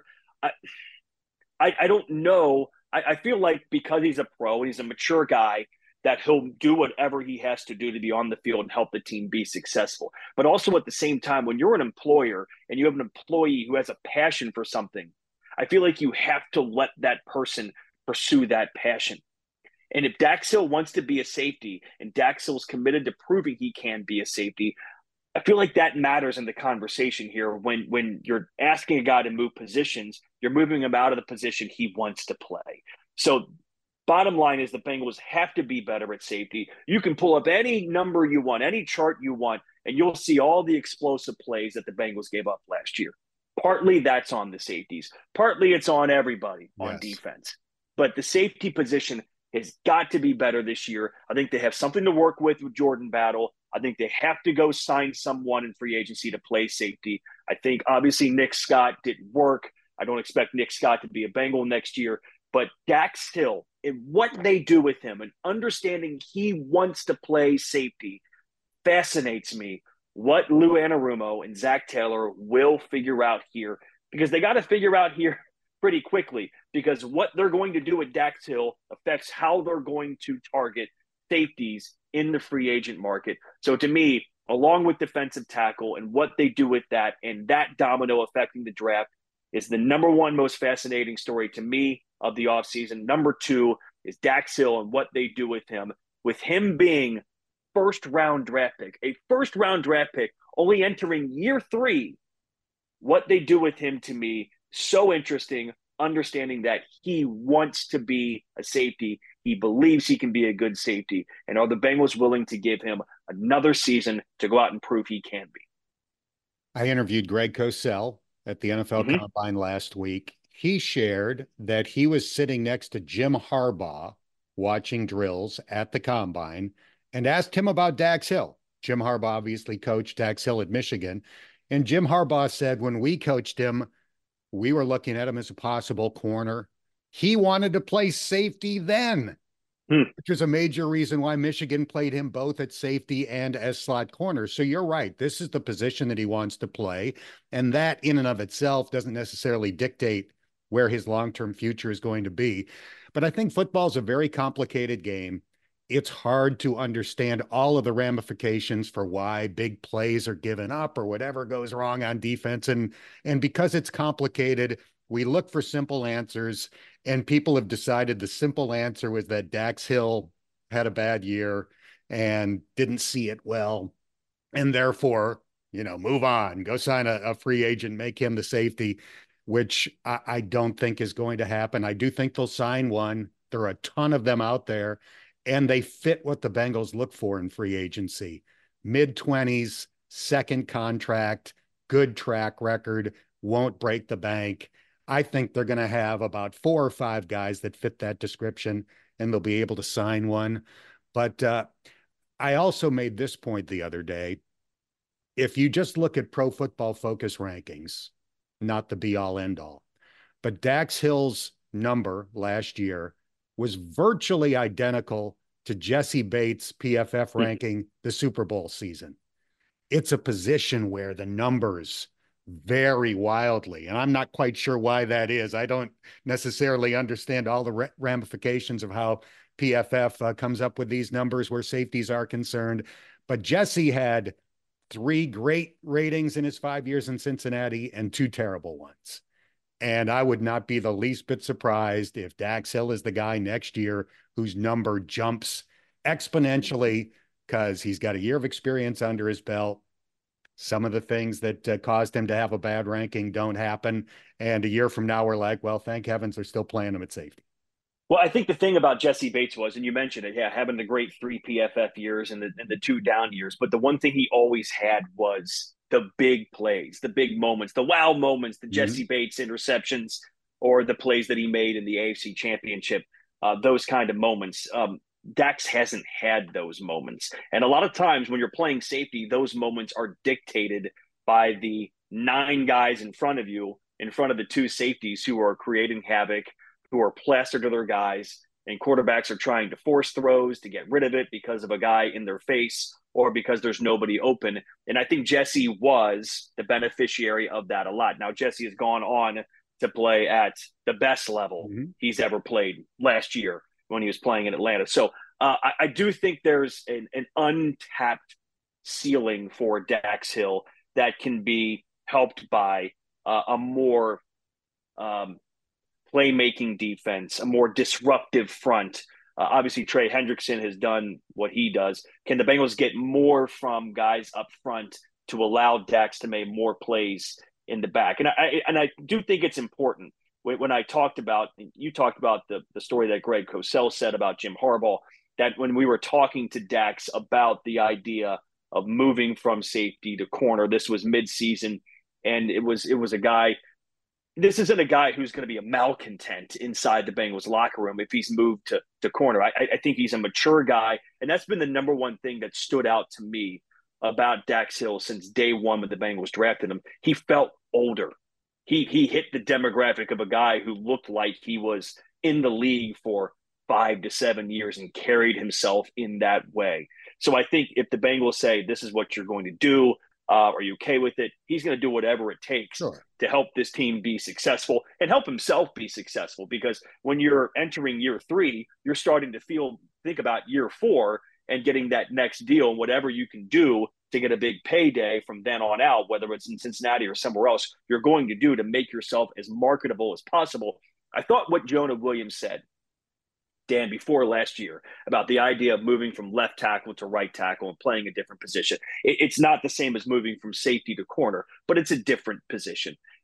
I don't know. I feel like because he's a pro and he's a mature guy, that he'll do whatever he has to do to be on the field and help the team be successful. But also at the same time, when you're an employer and you have an employee who has a passion for something, I feel like you have to let that person pursue that passion. And if Dax Hill wants to be a safety and Dax Hill's committed to proving he can be a safety, I feel like that matters in the conversation here. When you're asking a guy to move positions, you're moving him out of the position he wants to play. So bottom line is the Bengals have to be better at safety. You can pull up any number you want, any chart you want, and you'll see all the explosive plays that the Bengals gave up last year. Partly that's on the safeties. Partly it's on everybody on defense. But the safety position has got to be better this year. I think they have something to work with Jordan Battle. I think they have to go sign someone in free agency to play safety. I think obviously Nick Scott didn't work. I don't expect Nick Scott to be a Bengal next year. But Dax Hill and what they do with him and understanding he wants to play safety fascinates me. What Lou Anarumo and Zach Taylor will figure out here, because they got to figure out here pretty quickly, because what they're going to do with Dax Hill affects how they're going to target safeties in the free agent market. So to me, along with defensive tackle and what they do with that and that domino affecting the draft is the number one most fascinating story to me of the offseason. Number two is Dax Hill and what they do with him being first-round draft pick, a first-round draft pick only entering year 3. What they do with him, to me, so interesting. understanding that he wants to be a safety. He believes he can be a good safety. And are the Bengals willing to give him another season to go out and prove he can be? I interviewed Greg Cosell at the NFL Mm-hmm. Combine last week. He shared that he was sitting next to Jim Harbaugh watching drills at the Combine and asked him about Dax Hill. Jim Harbaugh obviously coached Dax Hill at Michigan. And Jim Harbaugh said when we coached him, we were looking at him as a possible corner. He wanted to play safety then, which is a major reason why Michigan played him both at safety and as slot corner. So you're right. This is the position that he wants to play. And that in and of itself doesn't necessarily dictate where his long-term future is going to be. But I think football is a very complicated game. It's hard to understand all of the ramifications for why big plays are given up or whatever goes wrong on defense. And because it's complicated, we look for simple answers, and people have decided the simple answer was that Dax Hill had a bad year and didn't see it well. And therefore, move on, go sign a free agent, make him the safety, which I don't think is going to happen. I do think they'll sign one. There are a ton of them out there, and they fit what the Bengals look for in free agency. Mid-20s, second contract, good track record, won't break the bank. I think they're going to have about 4 or 5 guys that fit that description, and they'll be able to sign one. But I also made this point the other day. If you just look at Pro Football Focus rankings, not the be-all, end-all, but Dax Hill's number last year was virtually identical to Jesse Bates' PFF ranking the Super Bowl season. It's a position where the numbers vary wildly, and I'm not quite sure why that is. I don't necessarily understand all the ramifications of how PFF comes up with these numbers where safeties are concerned, but Jesse had 3 great ratings in his 5 years in Cincinnati and 2 terrible ones. And I would not be the least bit surprised if Dax Hill is the guy next year whose number jumps exponentially because he's got a year of experience under his belt. Some of the things that caused him to have a bad ranking don't happen. And a year from now, we're like, well, thank heavens they're still playing him at safety. Well, I think the thing about Jesse Bates was, and you mentioned it, yeah, having the great 3 PFF years and the 2 down years. But the one thing he always had was the big plays, the big moments, the wow moments, the Jesse Bates interceptions, or the plays that he made in the AFC Championship, those kind of moments. Dax hasn't had those moments. And a lot of times when you're playing safety, those moments are dictated by the 9 guys in front of you, in front of the 2 safeties who are creating havoc, who are plastered to their guys, and quarterbacks are trying to force throws to get rid of it because of a guy in their face or because there's nobody open. And I think Jesse was the beneficiary of that a lot. Now, Jesse has gone on to play at the best level he's ever played last year when he was playing in Atlanta. So I do think there's an untapped ceiling for Dax Hill that can be helped by a more playmaking defense, a more disruptive front. Obviously, Trey Hendrickson has done what he does. Can the Bengals get more from guys up front to allow Dax to make more plays in the back? And I do think it's important. When I talked about, you talked about the story that Greg Cosell said about Jim Harbaugh, that when we were talking to Dax about the idea of moving from safety to corner, this was midseason, and it was a guy. This isn't a guy who's going to be a malcontent inside the Bengals locker room if he's moved to corner. I think he's a mature guy, and that's been the number one thing that stood out to me about Dax Hill since day one when the Bengals drafted him. He felt older. He hit the demographic of a guy who looked like he was in the league for 5 to 7 years and carried himself in that way. So I think if the Bengals say, this is what you're going to do, are you okay with it? He's going to do whatever it takes to help this team be successful and help himself be successful. Because when you're entering year 3, you're starting to think about year 4 and getting that next deal and whatever you can do to get a big payday from then on out, whether it's in Cincinnati or somewhere else, you're going to do to make yourself as marketable as possible. I thought what Jonah Williams said, Dan, before last year about the idea of moving from left tackle to right tackle and playing a different position. It's not the same as moving from safety to corner, but it's a different position.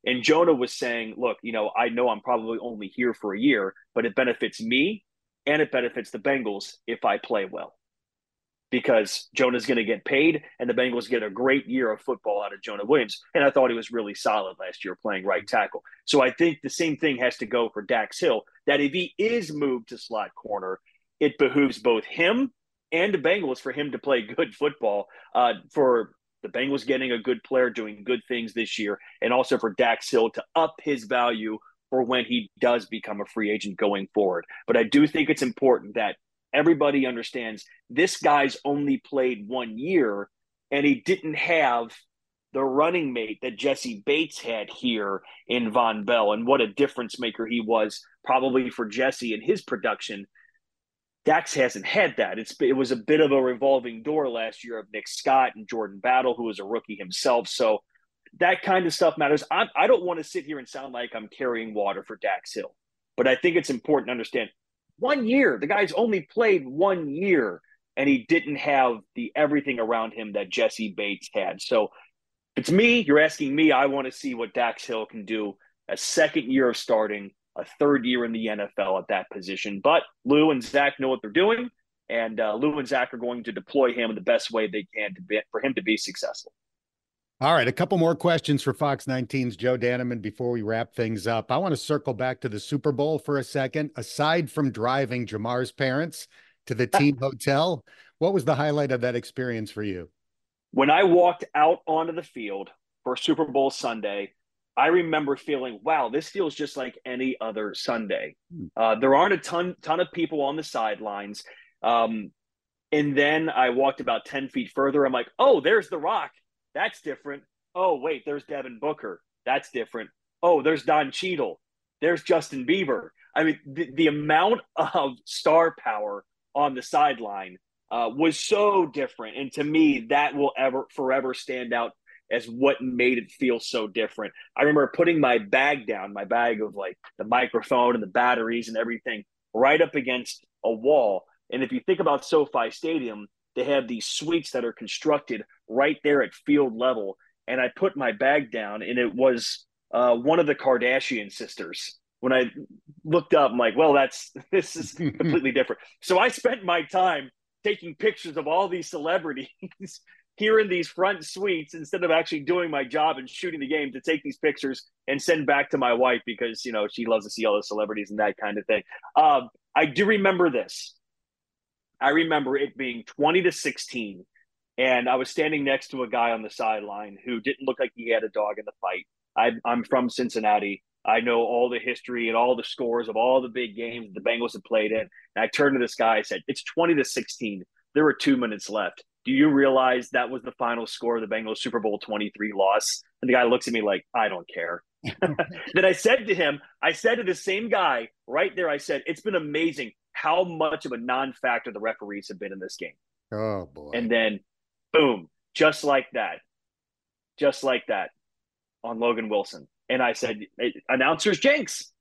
And Jonah was saying, look, I know I'm probably only here for a year, but it benefits me and it benefits the Bengals if I play well, because Jonah's going to get paid and the Bengals get a great year of football out of Jonah Williams. And I thought he was really solid last year playing right tackle. So I think the same thing has to go for Dax Hill, that if he is moved to slot corner, it behooves both him and the Bengals for him to play good football, for the Bengals getting a good player doing good things this year, and also for Dax Hill to up his value for when he does become a free agent going forward. But I do think it's important that everybody understands this guy's only played 1 year, and he didn't have the running mate that Jesse Bates had here in Von Bell, and what a difference maker he was probably for Jesse and his production. Dax hasn't had that. It was a bit of a revolving door last year of Nick Scott and Jordan Battle, who was a rookie himself. So that kind of stuff matters. I don't want to sit here and sound like I'm carrying water for Dax Hill, but I think it's important to understand 1 year. The guy's only played 1 year, and he didn't have the everything around him that Jesse Bates had. So if it's me, you're asking me, I want to see what Dax Hill can do a second year of starting, a third year in the NFL at that position. But Lou and Zach know what they're doing, and Lou and Zach are going to deploy him in the best way they can for him to be successful. All right, a couple more questions for Fox 19's Joe Danneman before we wrap things up. I want to circle back to the Super Bowl for a second. Aside from driving Jamar's parents to the team hotel, what was the highlight of that experience for you? When I walked out onto the field for Super Bowl Sunday, I remember feeling, wow, this feels just like any other Sunday. There aren't a ton of people on the sidelines. And then I walked about 10 feet further. I'm like, oh, there's The Rock. That's different. Oh, wait, there's Devin Booker. That's different. Oh, there's Don Cheadle. There's Justin Bieber. I mean, the amount of star power on the sideline was so different. And to me, that will forever stand out as what made it feel so different. I remember putting my bag down, my bag of like the microphone and the batteries and everything, right up against a wall. And if you think about SoFi Stadium, they have these suites that are constructed right there at field level. And I put my bag down, and it was one of the Kardashian sisters. When I looked up, I'm like, well, this is completely different. So I spent my time taking pictures of all these celebrities here in these front suites instead of actually doing my job and shooting the game, to take these pictures and send back to my wife, because, she loves to see all the celebrities and that kind of thing. I do remember this. I remember it being 20-16, and I was standing next to a guy on the sideline who didn't look like he had a dog in the fight. I'm from Cincinnati. I know all the history and all the scores of all the big games the Bengals have played in. And I turned to this guy, I said, it's 20-16. There were 2 minutes left. Do you realize that was the final score of the Bengals Super Bowl 23 loss? And the guy looks at me like, I don't care. Then I said to the same guy right there, I said, it's been amazing how much of a non-factor the referees have been in this game. Oh, boy. And then, boom, just like that on Logan Wilson. And I said, announcers jinx.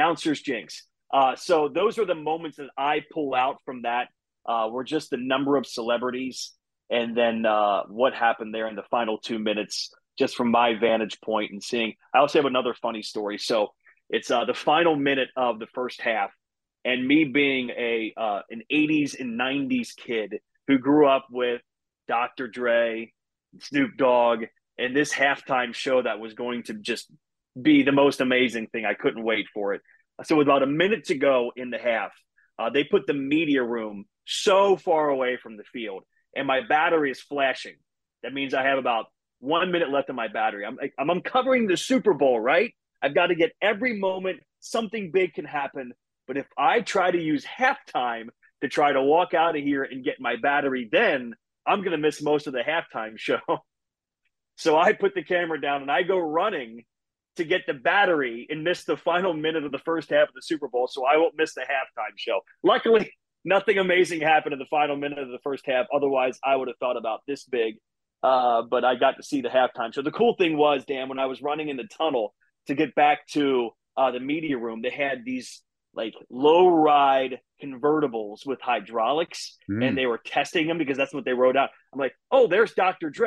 So those are the moments that I pull out from that, were just the number of celebrities, and then what happened there in the final 2 minutes, just from my vantage point and seeing. I also have another funny story. So it's the final minute of the first half, and me being an 80s and 90s kid who grew up with Dr. Dre, Snoop Dogg, and this halftime show that was going to just be the most amazing thing. I couldn't wait for it. So with about a minute to go in the half, they put the media room so far away from the field, and my battery is flashing. That means I have about 1 minute left of my battery. I'm covering the Super Bowl, right? I've got to get every moment. Something big can happen. But if I try to use halftime to try to walk out of here and get my battery, then I'm going to miss most of the halftime show. So I put the camera down and I go running to get the battery and miss the final minute of the first half of the Super Bowl, so I won't miss the halftime show. Luckily, nothing amazing happened in the final minute of the first half. Otherwise, I would have thought about this big. But I got to see the halftime show. The cool thing was, Dan, when I was running in the tunnel to get back to the media room, they had these like low ride convertibles with hydraulics, and they were testing them because that's what they wrote out. I'm like, oh, there's Dr. Dre.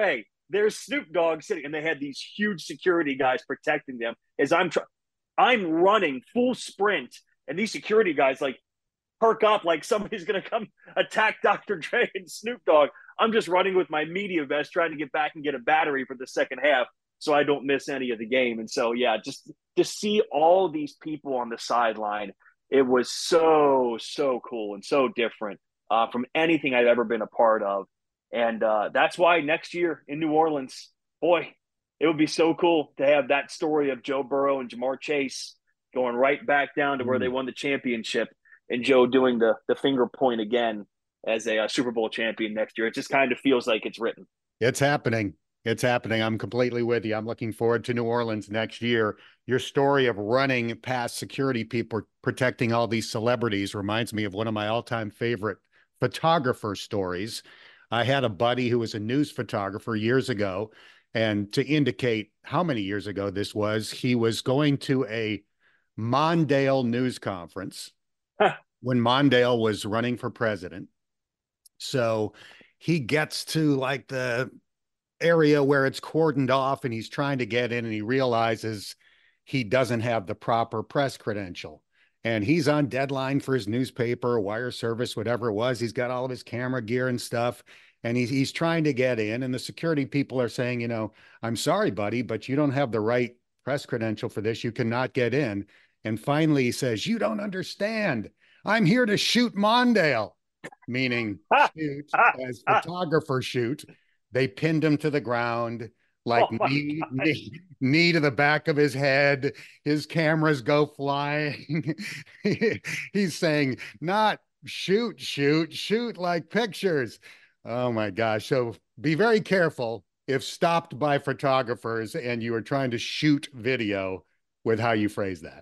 there's Snoop Dogg sitting, and they had these huge security guys protecting them as I'm running full sprint, and these security guys like perk up like somebody's going to come attack Dr. Dre and Snoop Dogg. I'm just running with my media vest trying to get back and get a battery for the second half so I don't miss any of the game. And so, yeah, just to see all these people on the sideline, it was so, so cool and so different from anything I've ever been a part of. And that's why next year in New Orleans, boy, it would be so cool to have that story of Joe Burrow and Ja'Marr Chase going right back down to where they won the championship, and Joe doing the finger point again as a Super Bowl champion next year. It just kind of feels like it's written. It's happening. It's happening. I'm completely with you. I'm looking forward to New Orleans next year. Your story of running past security people protecting all these celebrities reminds me of one of my all-time favorite photographer stories. I had a buddy who was a news photographer years ago, and to indicate how many years ago this was, he was going to a Mondale news conference when Mondale was running for president. So he gets to like the area where it's cordoned off, and he's trying to get in, and he realizes he doesn't have the proper press credential. And he's on deadline for his newspaper, wire service, whatever it was. He's got all of his camera gear and stuff, and he's trying to get in. And the security people are saying, you know, I'm sorry, buddy, but you don't have the right press credential for this. You cannot get in. And finally he says, you don't understand. I'm here to shoot Mondale, meaning shoot as photographer shoot. They pinned him to the ground, like knee to the back of his head. His cameras go flying. He's saying, not shoot, like pictures. Oh my gosh. So be very careful if stopped by photographers and you are trying to shoot video with how you phrase that.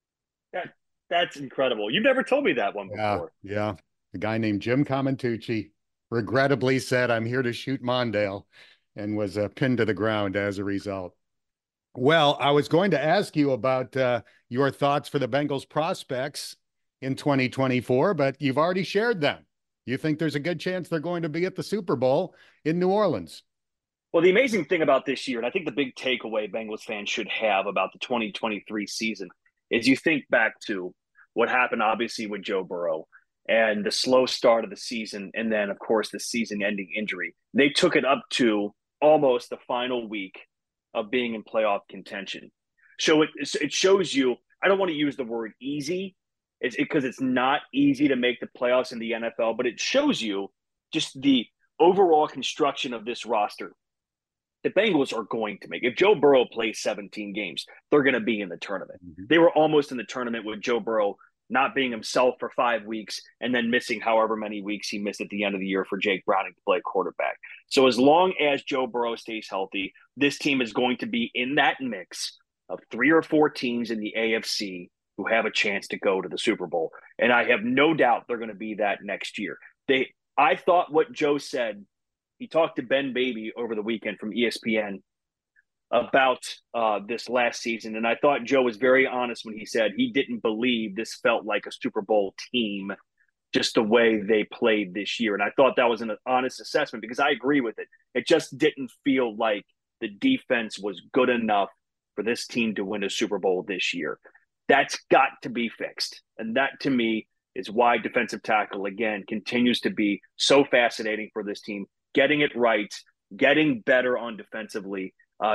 That's incredible. You've never told me that one before. Yeah. A guy named Jim Commentucci regrettably said, I'm here to shoot Mondale, and was pinned to the ground as a result. Well, I was going to ask you about your thoughts for the Bengals prospects in 2024, but you've already shared them. You think there's a good chance they're going to be at the Super Bowl in New Orleans? Well, the amazing thing about this year, and I think the big takeaway Bengals fans should have about the 2023 season, is you think back to what happened, obviously, with Joe Burrow and the slow start of the season, and then, of course, the season-ending injury. They took it up to almost the final week of being in playoff contention. So it shows you, I don't want to use the word easy, because it's not easy to make the playoffs in the NFL, but it shows you just the overall construction of this roster. The Bengals are going to make. If Joe Burrow plays 17 games, they're going to be in the tournament. Mm-hmm. They were almost in the tournament with Joe Burrow not being himself for 5 weeks and then missing however many weeks he missed at the end of the year for Jake Browning to play quarterback. So as long as Joe Burrow stays healthy, this team is going to be in that mix of 3 or 4 teams in the AFC who have a chance to go to the Super Bowl. And I have no doubt they're going to be that next year. I thought what Joe said, he talked to Ben Baby over the weekend from ESPN about this last season. And I thought Joe was very honest when he said he didn't believe this felt like a Super Bowl team, just the way they played this year. And I thought that was an honest assessment, because I agree with it. It just didn't feel like the defense was good enough for this team to win a Super Bowl this year. That's got to be fixed. And that, to me, is why defensive tackle, again, continues to be so fascinating for this team. Getting it right, getting better defensively,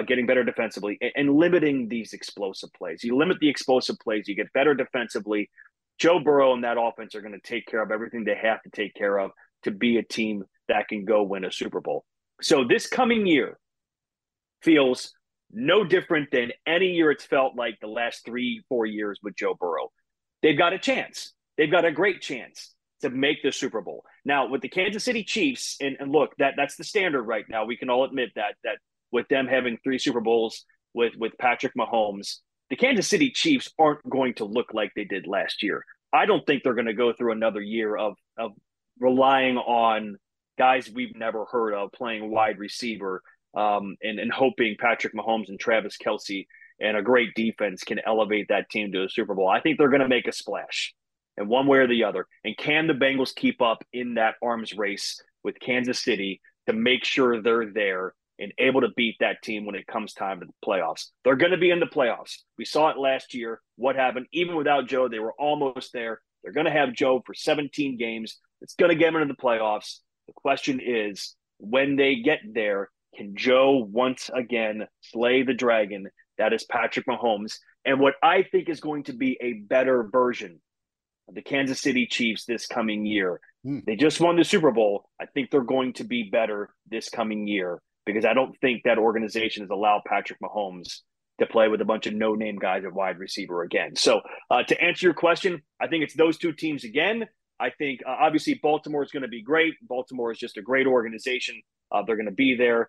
and limiting these explosive plays. You limit the explosive plays, you get better defensively. Joe Burrow and that offense are going to take care of everything they have to take care of to be a team that can go win a Super Bowl. So this coming year feels no different than any year it's felt like the last 3-4 years with Joe Burrow. They've got a chance. They've got a great chance to make the Super Bowl. Now, with the Kansas City Chiefs, and look, that's the standard right now. We can all admit that with them having 3 Super Bowls with Patrick Mahomes, the Kansas City Chiefs aren't going to look like they did last year. I don't think they're going to go through another year of relying on guys we've never heard of playing wide receiver and hoping Patrick Mahomes and Travis Kelce and a great defense can elevate that team to a Super Bowl. I think they're going to make a splash in one way or the other. And can the Bengals keep up in that arms race with Kansas City to make sure they're there and able to beat that team when it comes time to the playoffs. They're going to be in the playoffs. We saw it last year. What happened? Even without Joe, they were almost there. They're going to have Joe for 17 games. It's going to get them into the playoffs. The question is, when they get there, can Joe once again slay the dragon that is Patrick Mahomes? And what I think is going to be a better version of the Kansas City Chiefs this coming year. They just won the Super Bowl. I think they're going to be better this coming year because I don't think that organization has allowed Patrick Mahomes to play with a bunch of no-name guys at wide receiver again. So to answer your question, I think it's those two teams again. I think obviously Baltimore is going to be great. Baltimore is just a great organization. They're going to be there.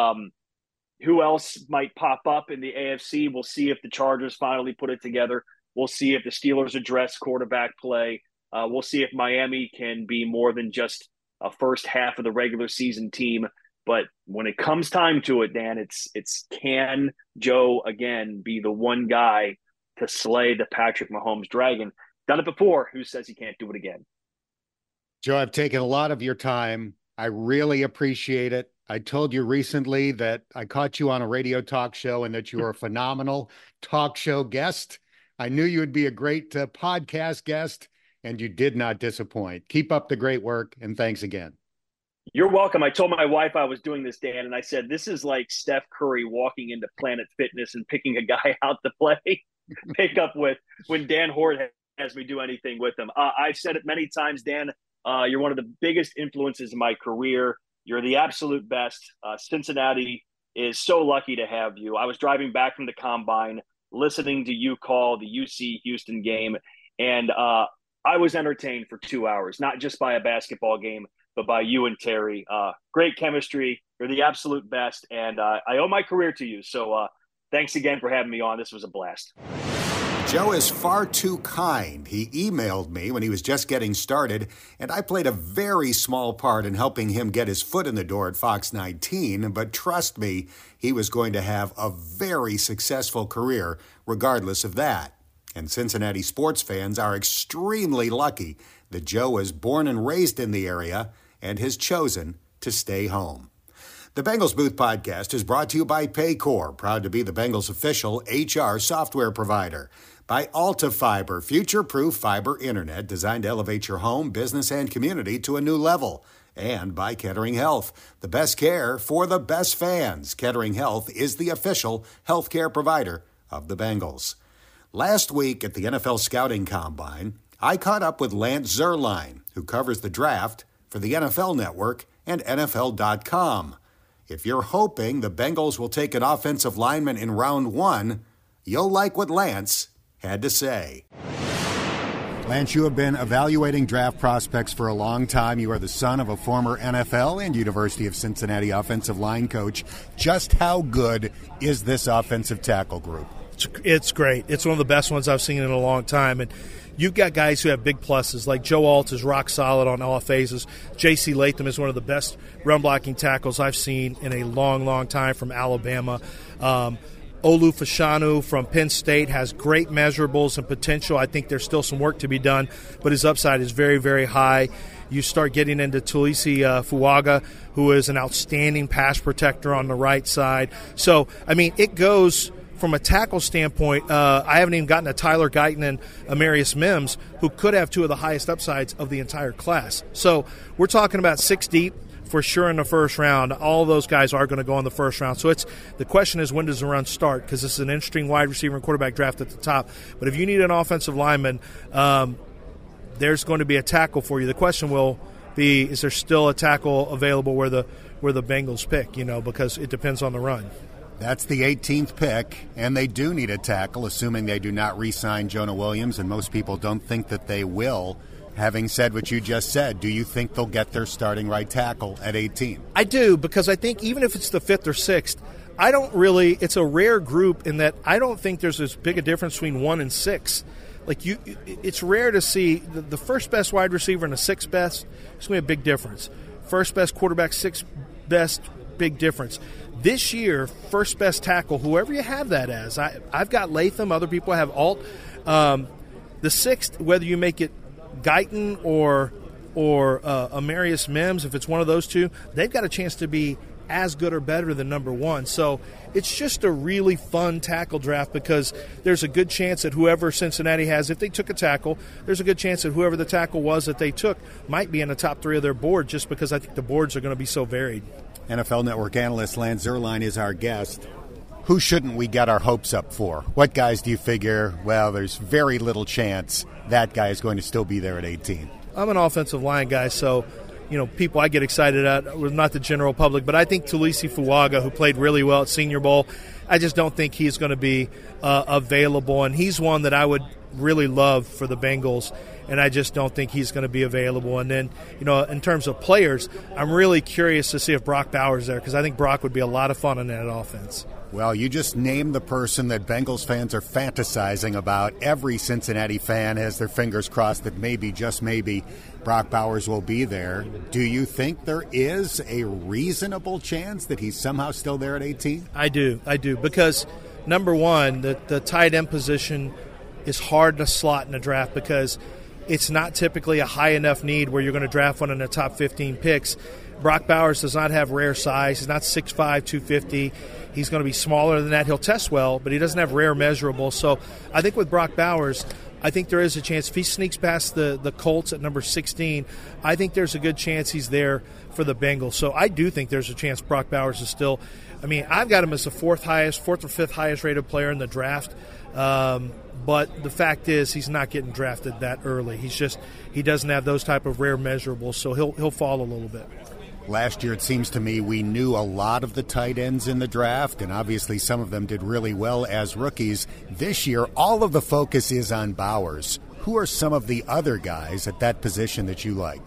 Who else might pop up in the AFC? We'll see if the Chargers finally put it together. We'll see if the Steelers address quarterback play. We'll see if Miami can be more than just a first half of the regular season team. But when it comes time to it, Dan, it's can Joe again be the one guy to slay the Patrick Mahomes dragon? Done it before. Who says he can't do it again? Joe, I've taken a lot of your time. I really appreciate it. I told you recently that I caught you on a radio talk show and that you were a phenomenal talk show guest. I knew you would be a great podcast guest, and you did not disappoint. Keep up the great work, and thanks again. You're welcome. I told my wife I was doing this, Dan, and I said, this is like Steph Curry walking into Planet Fitness and picking a guy out to play, pick up with when Dan Hort has me do anything with him. I've said it many times, Dan, you're one of the biggest influences in my career. You're the absolute best. Cincinnati is so lucky to have you. I was driving back from the Combine, listening to you call the UC Houston game, and I was entertained for 2 hours, not just by a basketball game, but by you and Terry. Great chemistry. You're the absolute best, and I owe my career to you. So thanks again for having me on. This was a blast. Joe is far too kind. He emailed me when he was just getting started, and I played a very small part in helping him get his foot in the door at Fox 19, but trust me, he was going to have a very successful career regardless of that. And Cincinnati sports fans are extremely lucky that Joe was born and raised in the area and has chosen to stay home. The Bengals Booth Podcast is brought to you by Paycor, proud to be the Bengals' official HR software provider. By AltaFiber, future-proof fiber internet designed to elevate your home, business, and community to a new level. And by Kettering Health, the best care for the best fans. Kettering Health is the official healthcare provider of the Bengals. Last week at the NFL Scouting Combine, I caught up with Lance Zierlein, who covers the draft for the NFL Network and NFL.com. If you're hoping the Bengals will take an offensive lineman in round one, you'll like what Lance had to say. Lance, you have been evaluating draft prospects for a long time. You are the son of a former NFL and University of Cincinnati offensive line coach. Just how good is this offensive tackle group? It's great. It's one of the best ones I've seen in a long time. And you've got guys who have big pluses, like Joe Alt is rock solid on all phases. J.C. Latham is one of the best run-blocking tackles I've seen in a long, long time from Alabama. Olu Fashanu from Penn State has great measurables and potential. I think there's still some work to be done, but his upside is very, very high. You start getting into Tulisi Fuaga, who is an outstanding pass protector on the right side. So, I mean, it goes from a tackle standpoint. I haven't even gotten to Tyler Guyton and Amarius Mims, who could have two of the highest upsides of the entire class. So we're talking about 6 deep for sure in the first round. All those guys are going to go in the first round. So the question is, when does the run start? Because this is an interesting wide receiver and quarterback draft at the top. But if you need an offensive lineman, there's going to be a tackle for you. The question will be, is there still a tackle available where the Bengals pick? Because it depends on the run. That's the 18th pick, and they do need a tackle, assuming they do not re-sign Jonah Williams, and most people don't think that they will. Having said what you just said, do you think they'll get their starting right tackle at 18? I do, because I think even if it's the 5th or 6th, it's a rare group in that I don't think there's as big a difference between 1 and 6. It's rare to see the first best wide receiver and the 6th best. It's going to be a big difference. First best quarterback, 6th best, big difference. This year, first best tackle, whoever you have that as. I've got Latham. Other people have Alt. The 6th, whether you make it Guyton or Amarius Mims, if it's one of those two, they've got a chance to be as good or better than number 1. So it's just a really fun tackle draft because there's a good chance that whoever Cincinnati has, if they took a tackle, there's a good chance that whoever the tackle was that they took might be in the top 3 of their board, just because I think the boards are going to be so varied. NFL Network analyst Lance Zierlein is our guest. Who shouldn't we get our hopes up for? What guys do you figure, well, there's very little chance that guy is going to still be there at 18? I'm an offensive line guy, so people I get excited at, not the general public, but I think Tulisi Fuaga, who played really well at Senior Bowl, I just don't think he's going to be available, and he's one that I would really love for the Bengals, and I just don't think he's going to be available. And then, in terms of players, I'm really curious to see if Brock Bowers is there, because I think Brock would be a lot of fun in that offense. Well, you just named the person that Bengals fans are fantasizing about. Every Cincinnati fan has their fingers crossed that maybe, just maybe, Brock Bowers will be there. Do you think there is a reasonable chance that he's somehow still there at 18? I do, because, number one, the tight end position is hard to slot in a draft because it's not typically a high enough need where you're going to draft one in the top 15 picks. Brock Bowers does not have rare size. He's not 6'5", 250. He's going to be smaller than that. He'll test well, but he doesn't have rare measurables. So I think with Brock Bowers, I think there is a chance. If he sneaks past the Colts at number 16, I think there's a good chance he's there for the Bengals. So I do think there's a chance Brock Bowers is still – I've got him as the fourth or fifth highest rated player in the draft. But the fact is he's not getting drafted that early. He doesn't have those type of rare measurables, so he'll fall a little bit. Last year, it seems to me, we knew a lot of the tight ends in the draft, and obviously some of them did really well as rookies. This year, all of the focus is on Bowers. Who are some of the other guys at that position that you like?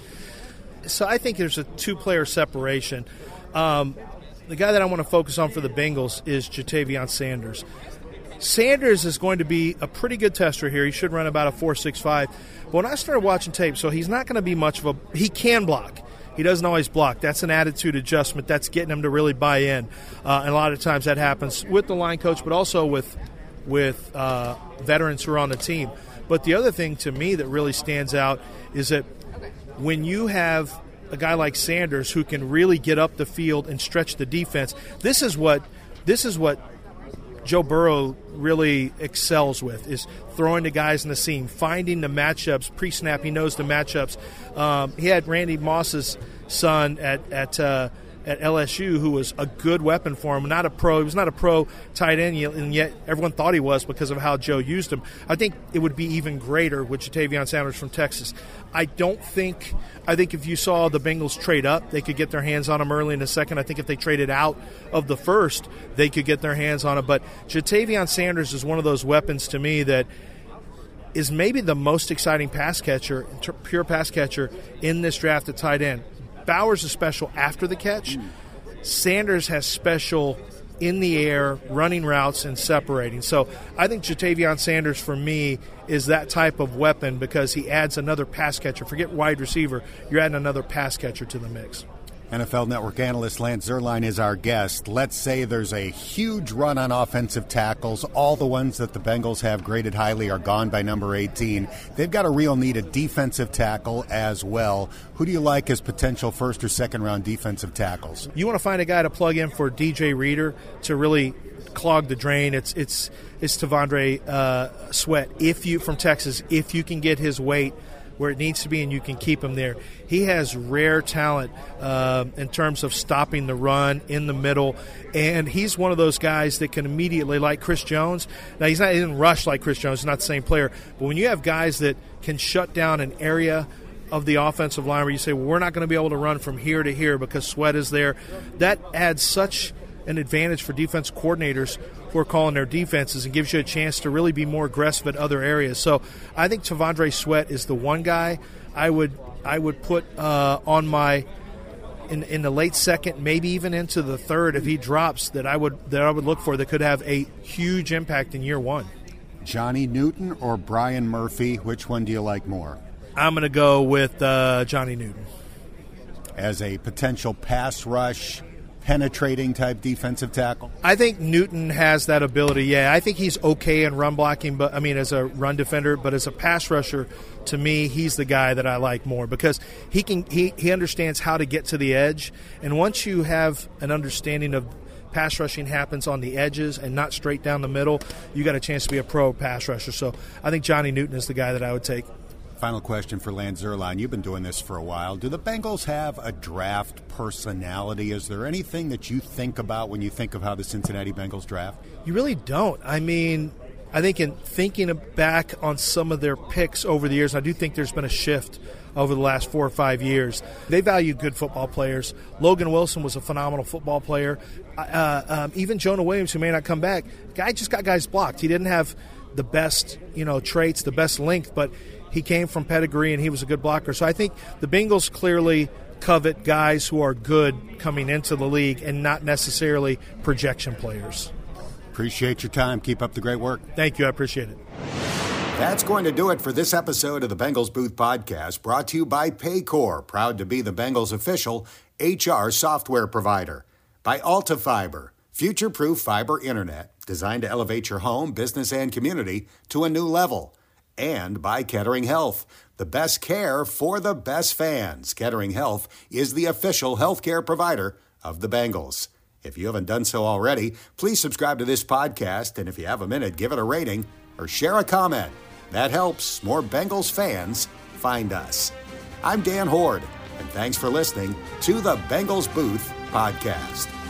So I think there's a two-player separation. The guy that I want to focus on for the Bengals is Ja'Tavion Sanders. Sanders is going to be a pretty good tester here. He should run about a 4.65. But when I started watching tape, so he's not going to be much of a – he can block. He doesn't always block. That's an attitude adjustment. That's getting him to really buy in. And a lot of times that happens with the line coach, but also with veterans who are on the team. But the other thing to me that really stands out is that when you have a guy like Sanders who can really get up the field and stretch the defense, this is what Joe Burrow really excels with, is throwing the guys in the seam, finding the matchups, pre-snap. He knows the matchups. He had Randy Moss's son at LSU, who was a good weapon for him. Not a pro. He was not a pro tight end, and yet everyone thought he was because of how Joe used him. I think it would be even greater with Ja'Tavion Sanders from Texas. I think if you saw the Bengals trade up, they could get their hands on him early in the second. I think if they traded out of the first, they could get their hands on him. But Ja'Tavion Sanders is one of those weapons to me that is maybe the most exciting pass catcher, pure pass catcher in this draft at tight end. Bowers is special after the catch. Sanders has special in the air, running routes, and separating. So I think Ja'Tavion Sanders, for me, is that type of weapon because he adds another pass catcher. Forget wide receiver. You're adding another pass catcher to the mix. NFL Network analyst Lance Zierlein is our guest. Let's say there's a huge run on offensive tackles. All the ones that the Bengals have graded highly are gone by number 18. They've got a real need of defensive tackle as well. Who do you like as potential first or second round defensive tackles? You want to find a guy to plug in for DJ Reader to really clog the drain. It's T'Vondre Sweat from Texas. If you can get his weight where it needs to be and you can keep him there. He has rare talent in terms of stopping the run in the middle, and he's one of those guys that can immediately, like Chris Jones. Now, he didn't rush like Chris Jones. He's not the same player. But when you have guys that can shut down an area of the offensive line where you say, well, we're not going to be able to run from here to here because Sweat is there, that adds such an advantage for defense coordinators who are calling their defenses and gives you a chance to really be more aggressive at other areas. So I think T'Vondre Sweat is the one guy I would put on my in the late second, maybe even into the third if he drops, that I would look for that could have a huge impact in year one. Johnny Newton or Brian Murphy, which one do you like more? I'm going to go with Johnny Newton. As a potential pass rush penetrating type defensive tackle? I think Newton has that ability. Yeah, I think he's okay in run blocking, but as a run defender, but as a pass rusher, to me, he's the guy that I like more because he understands how to get to the edge. And once you have an understanding of pass rushing happens on the edges and not straight down the middle, you got a chance to be a pro pass rusher. So I think Johnny Newton is the guy that I would take. Final question for Lance Zierlein. You've been doing this for a while. Do the Bengals have a draft personality? Is there anything that you think about when you think of how the Cincinnati Bengals draft? You really don't. I think in thinking back on some of their picks over the years, I do think there's been a shift over the last 4 or 5 years. They value good football players. Logan Wilson was a phenomenal football player. Even Jonah Williams, who may not come back, guy just got guys blocked. He didn't have the best, traits, the best length, but he came from pedigree and he was a good blocker. So I think the Bengals clearly covet guys who are good coming into the league and not necessarily projection players. Appreciate your time. Keep up the great work. Thank you. I appreciate it. That's going to do it for this episode of the Bengals Booth Podcast, brought to you by Paycor, proud to be the Bengals' official HR software provider. By AltaFiber, future-proof fiber internet designed to elevate your home, business, and community to a new level. And by Kettering Health, the best care for the best fans. Kettering Health is the official healthcare provider of the Bengals. If you haven't done so already, please subscribe to this podcast, and if you have a minute, give it a rating or share a comment. That helps more Bengals fans find us. I'm Dan Horde, and thanks for listening to the Bengals Booth Podcast.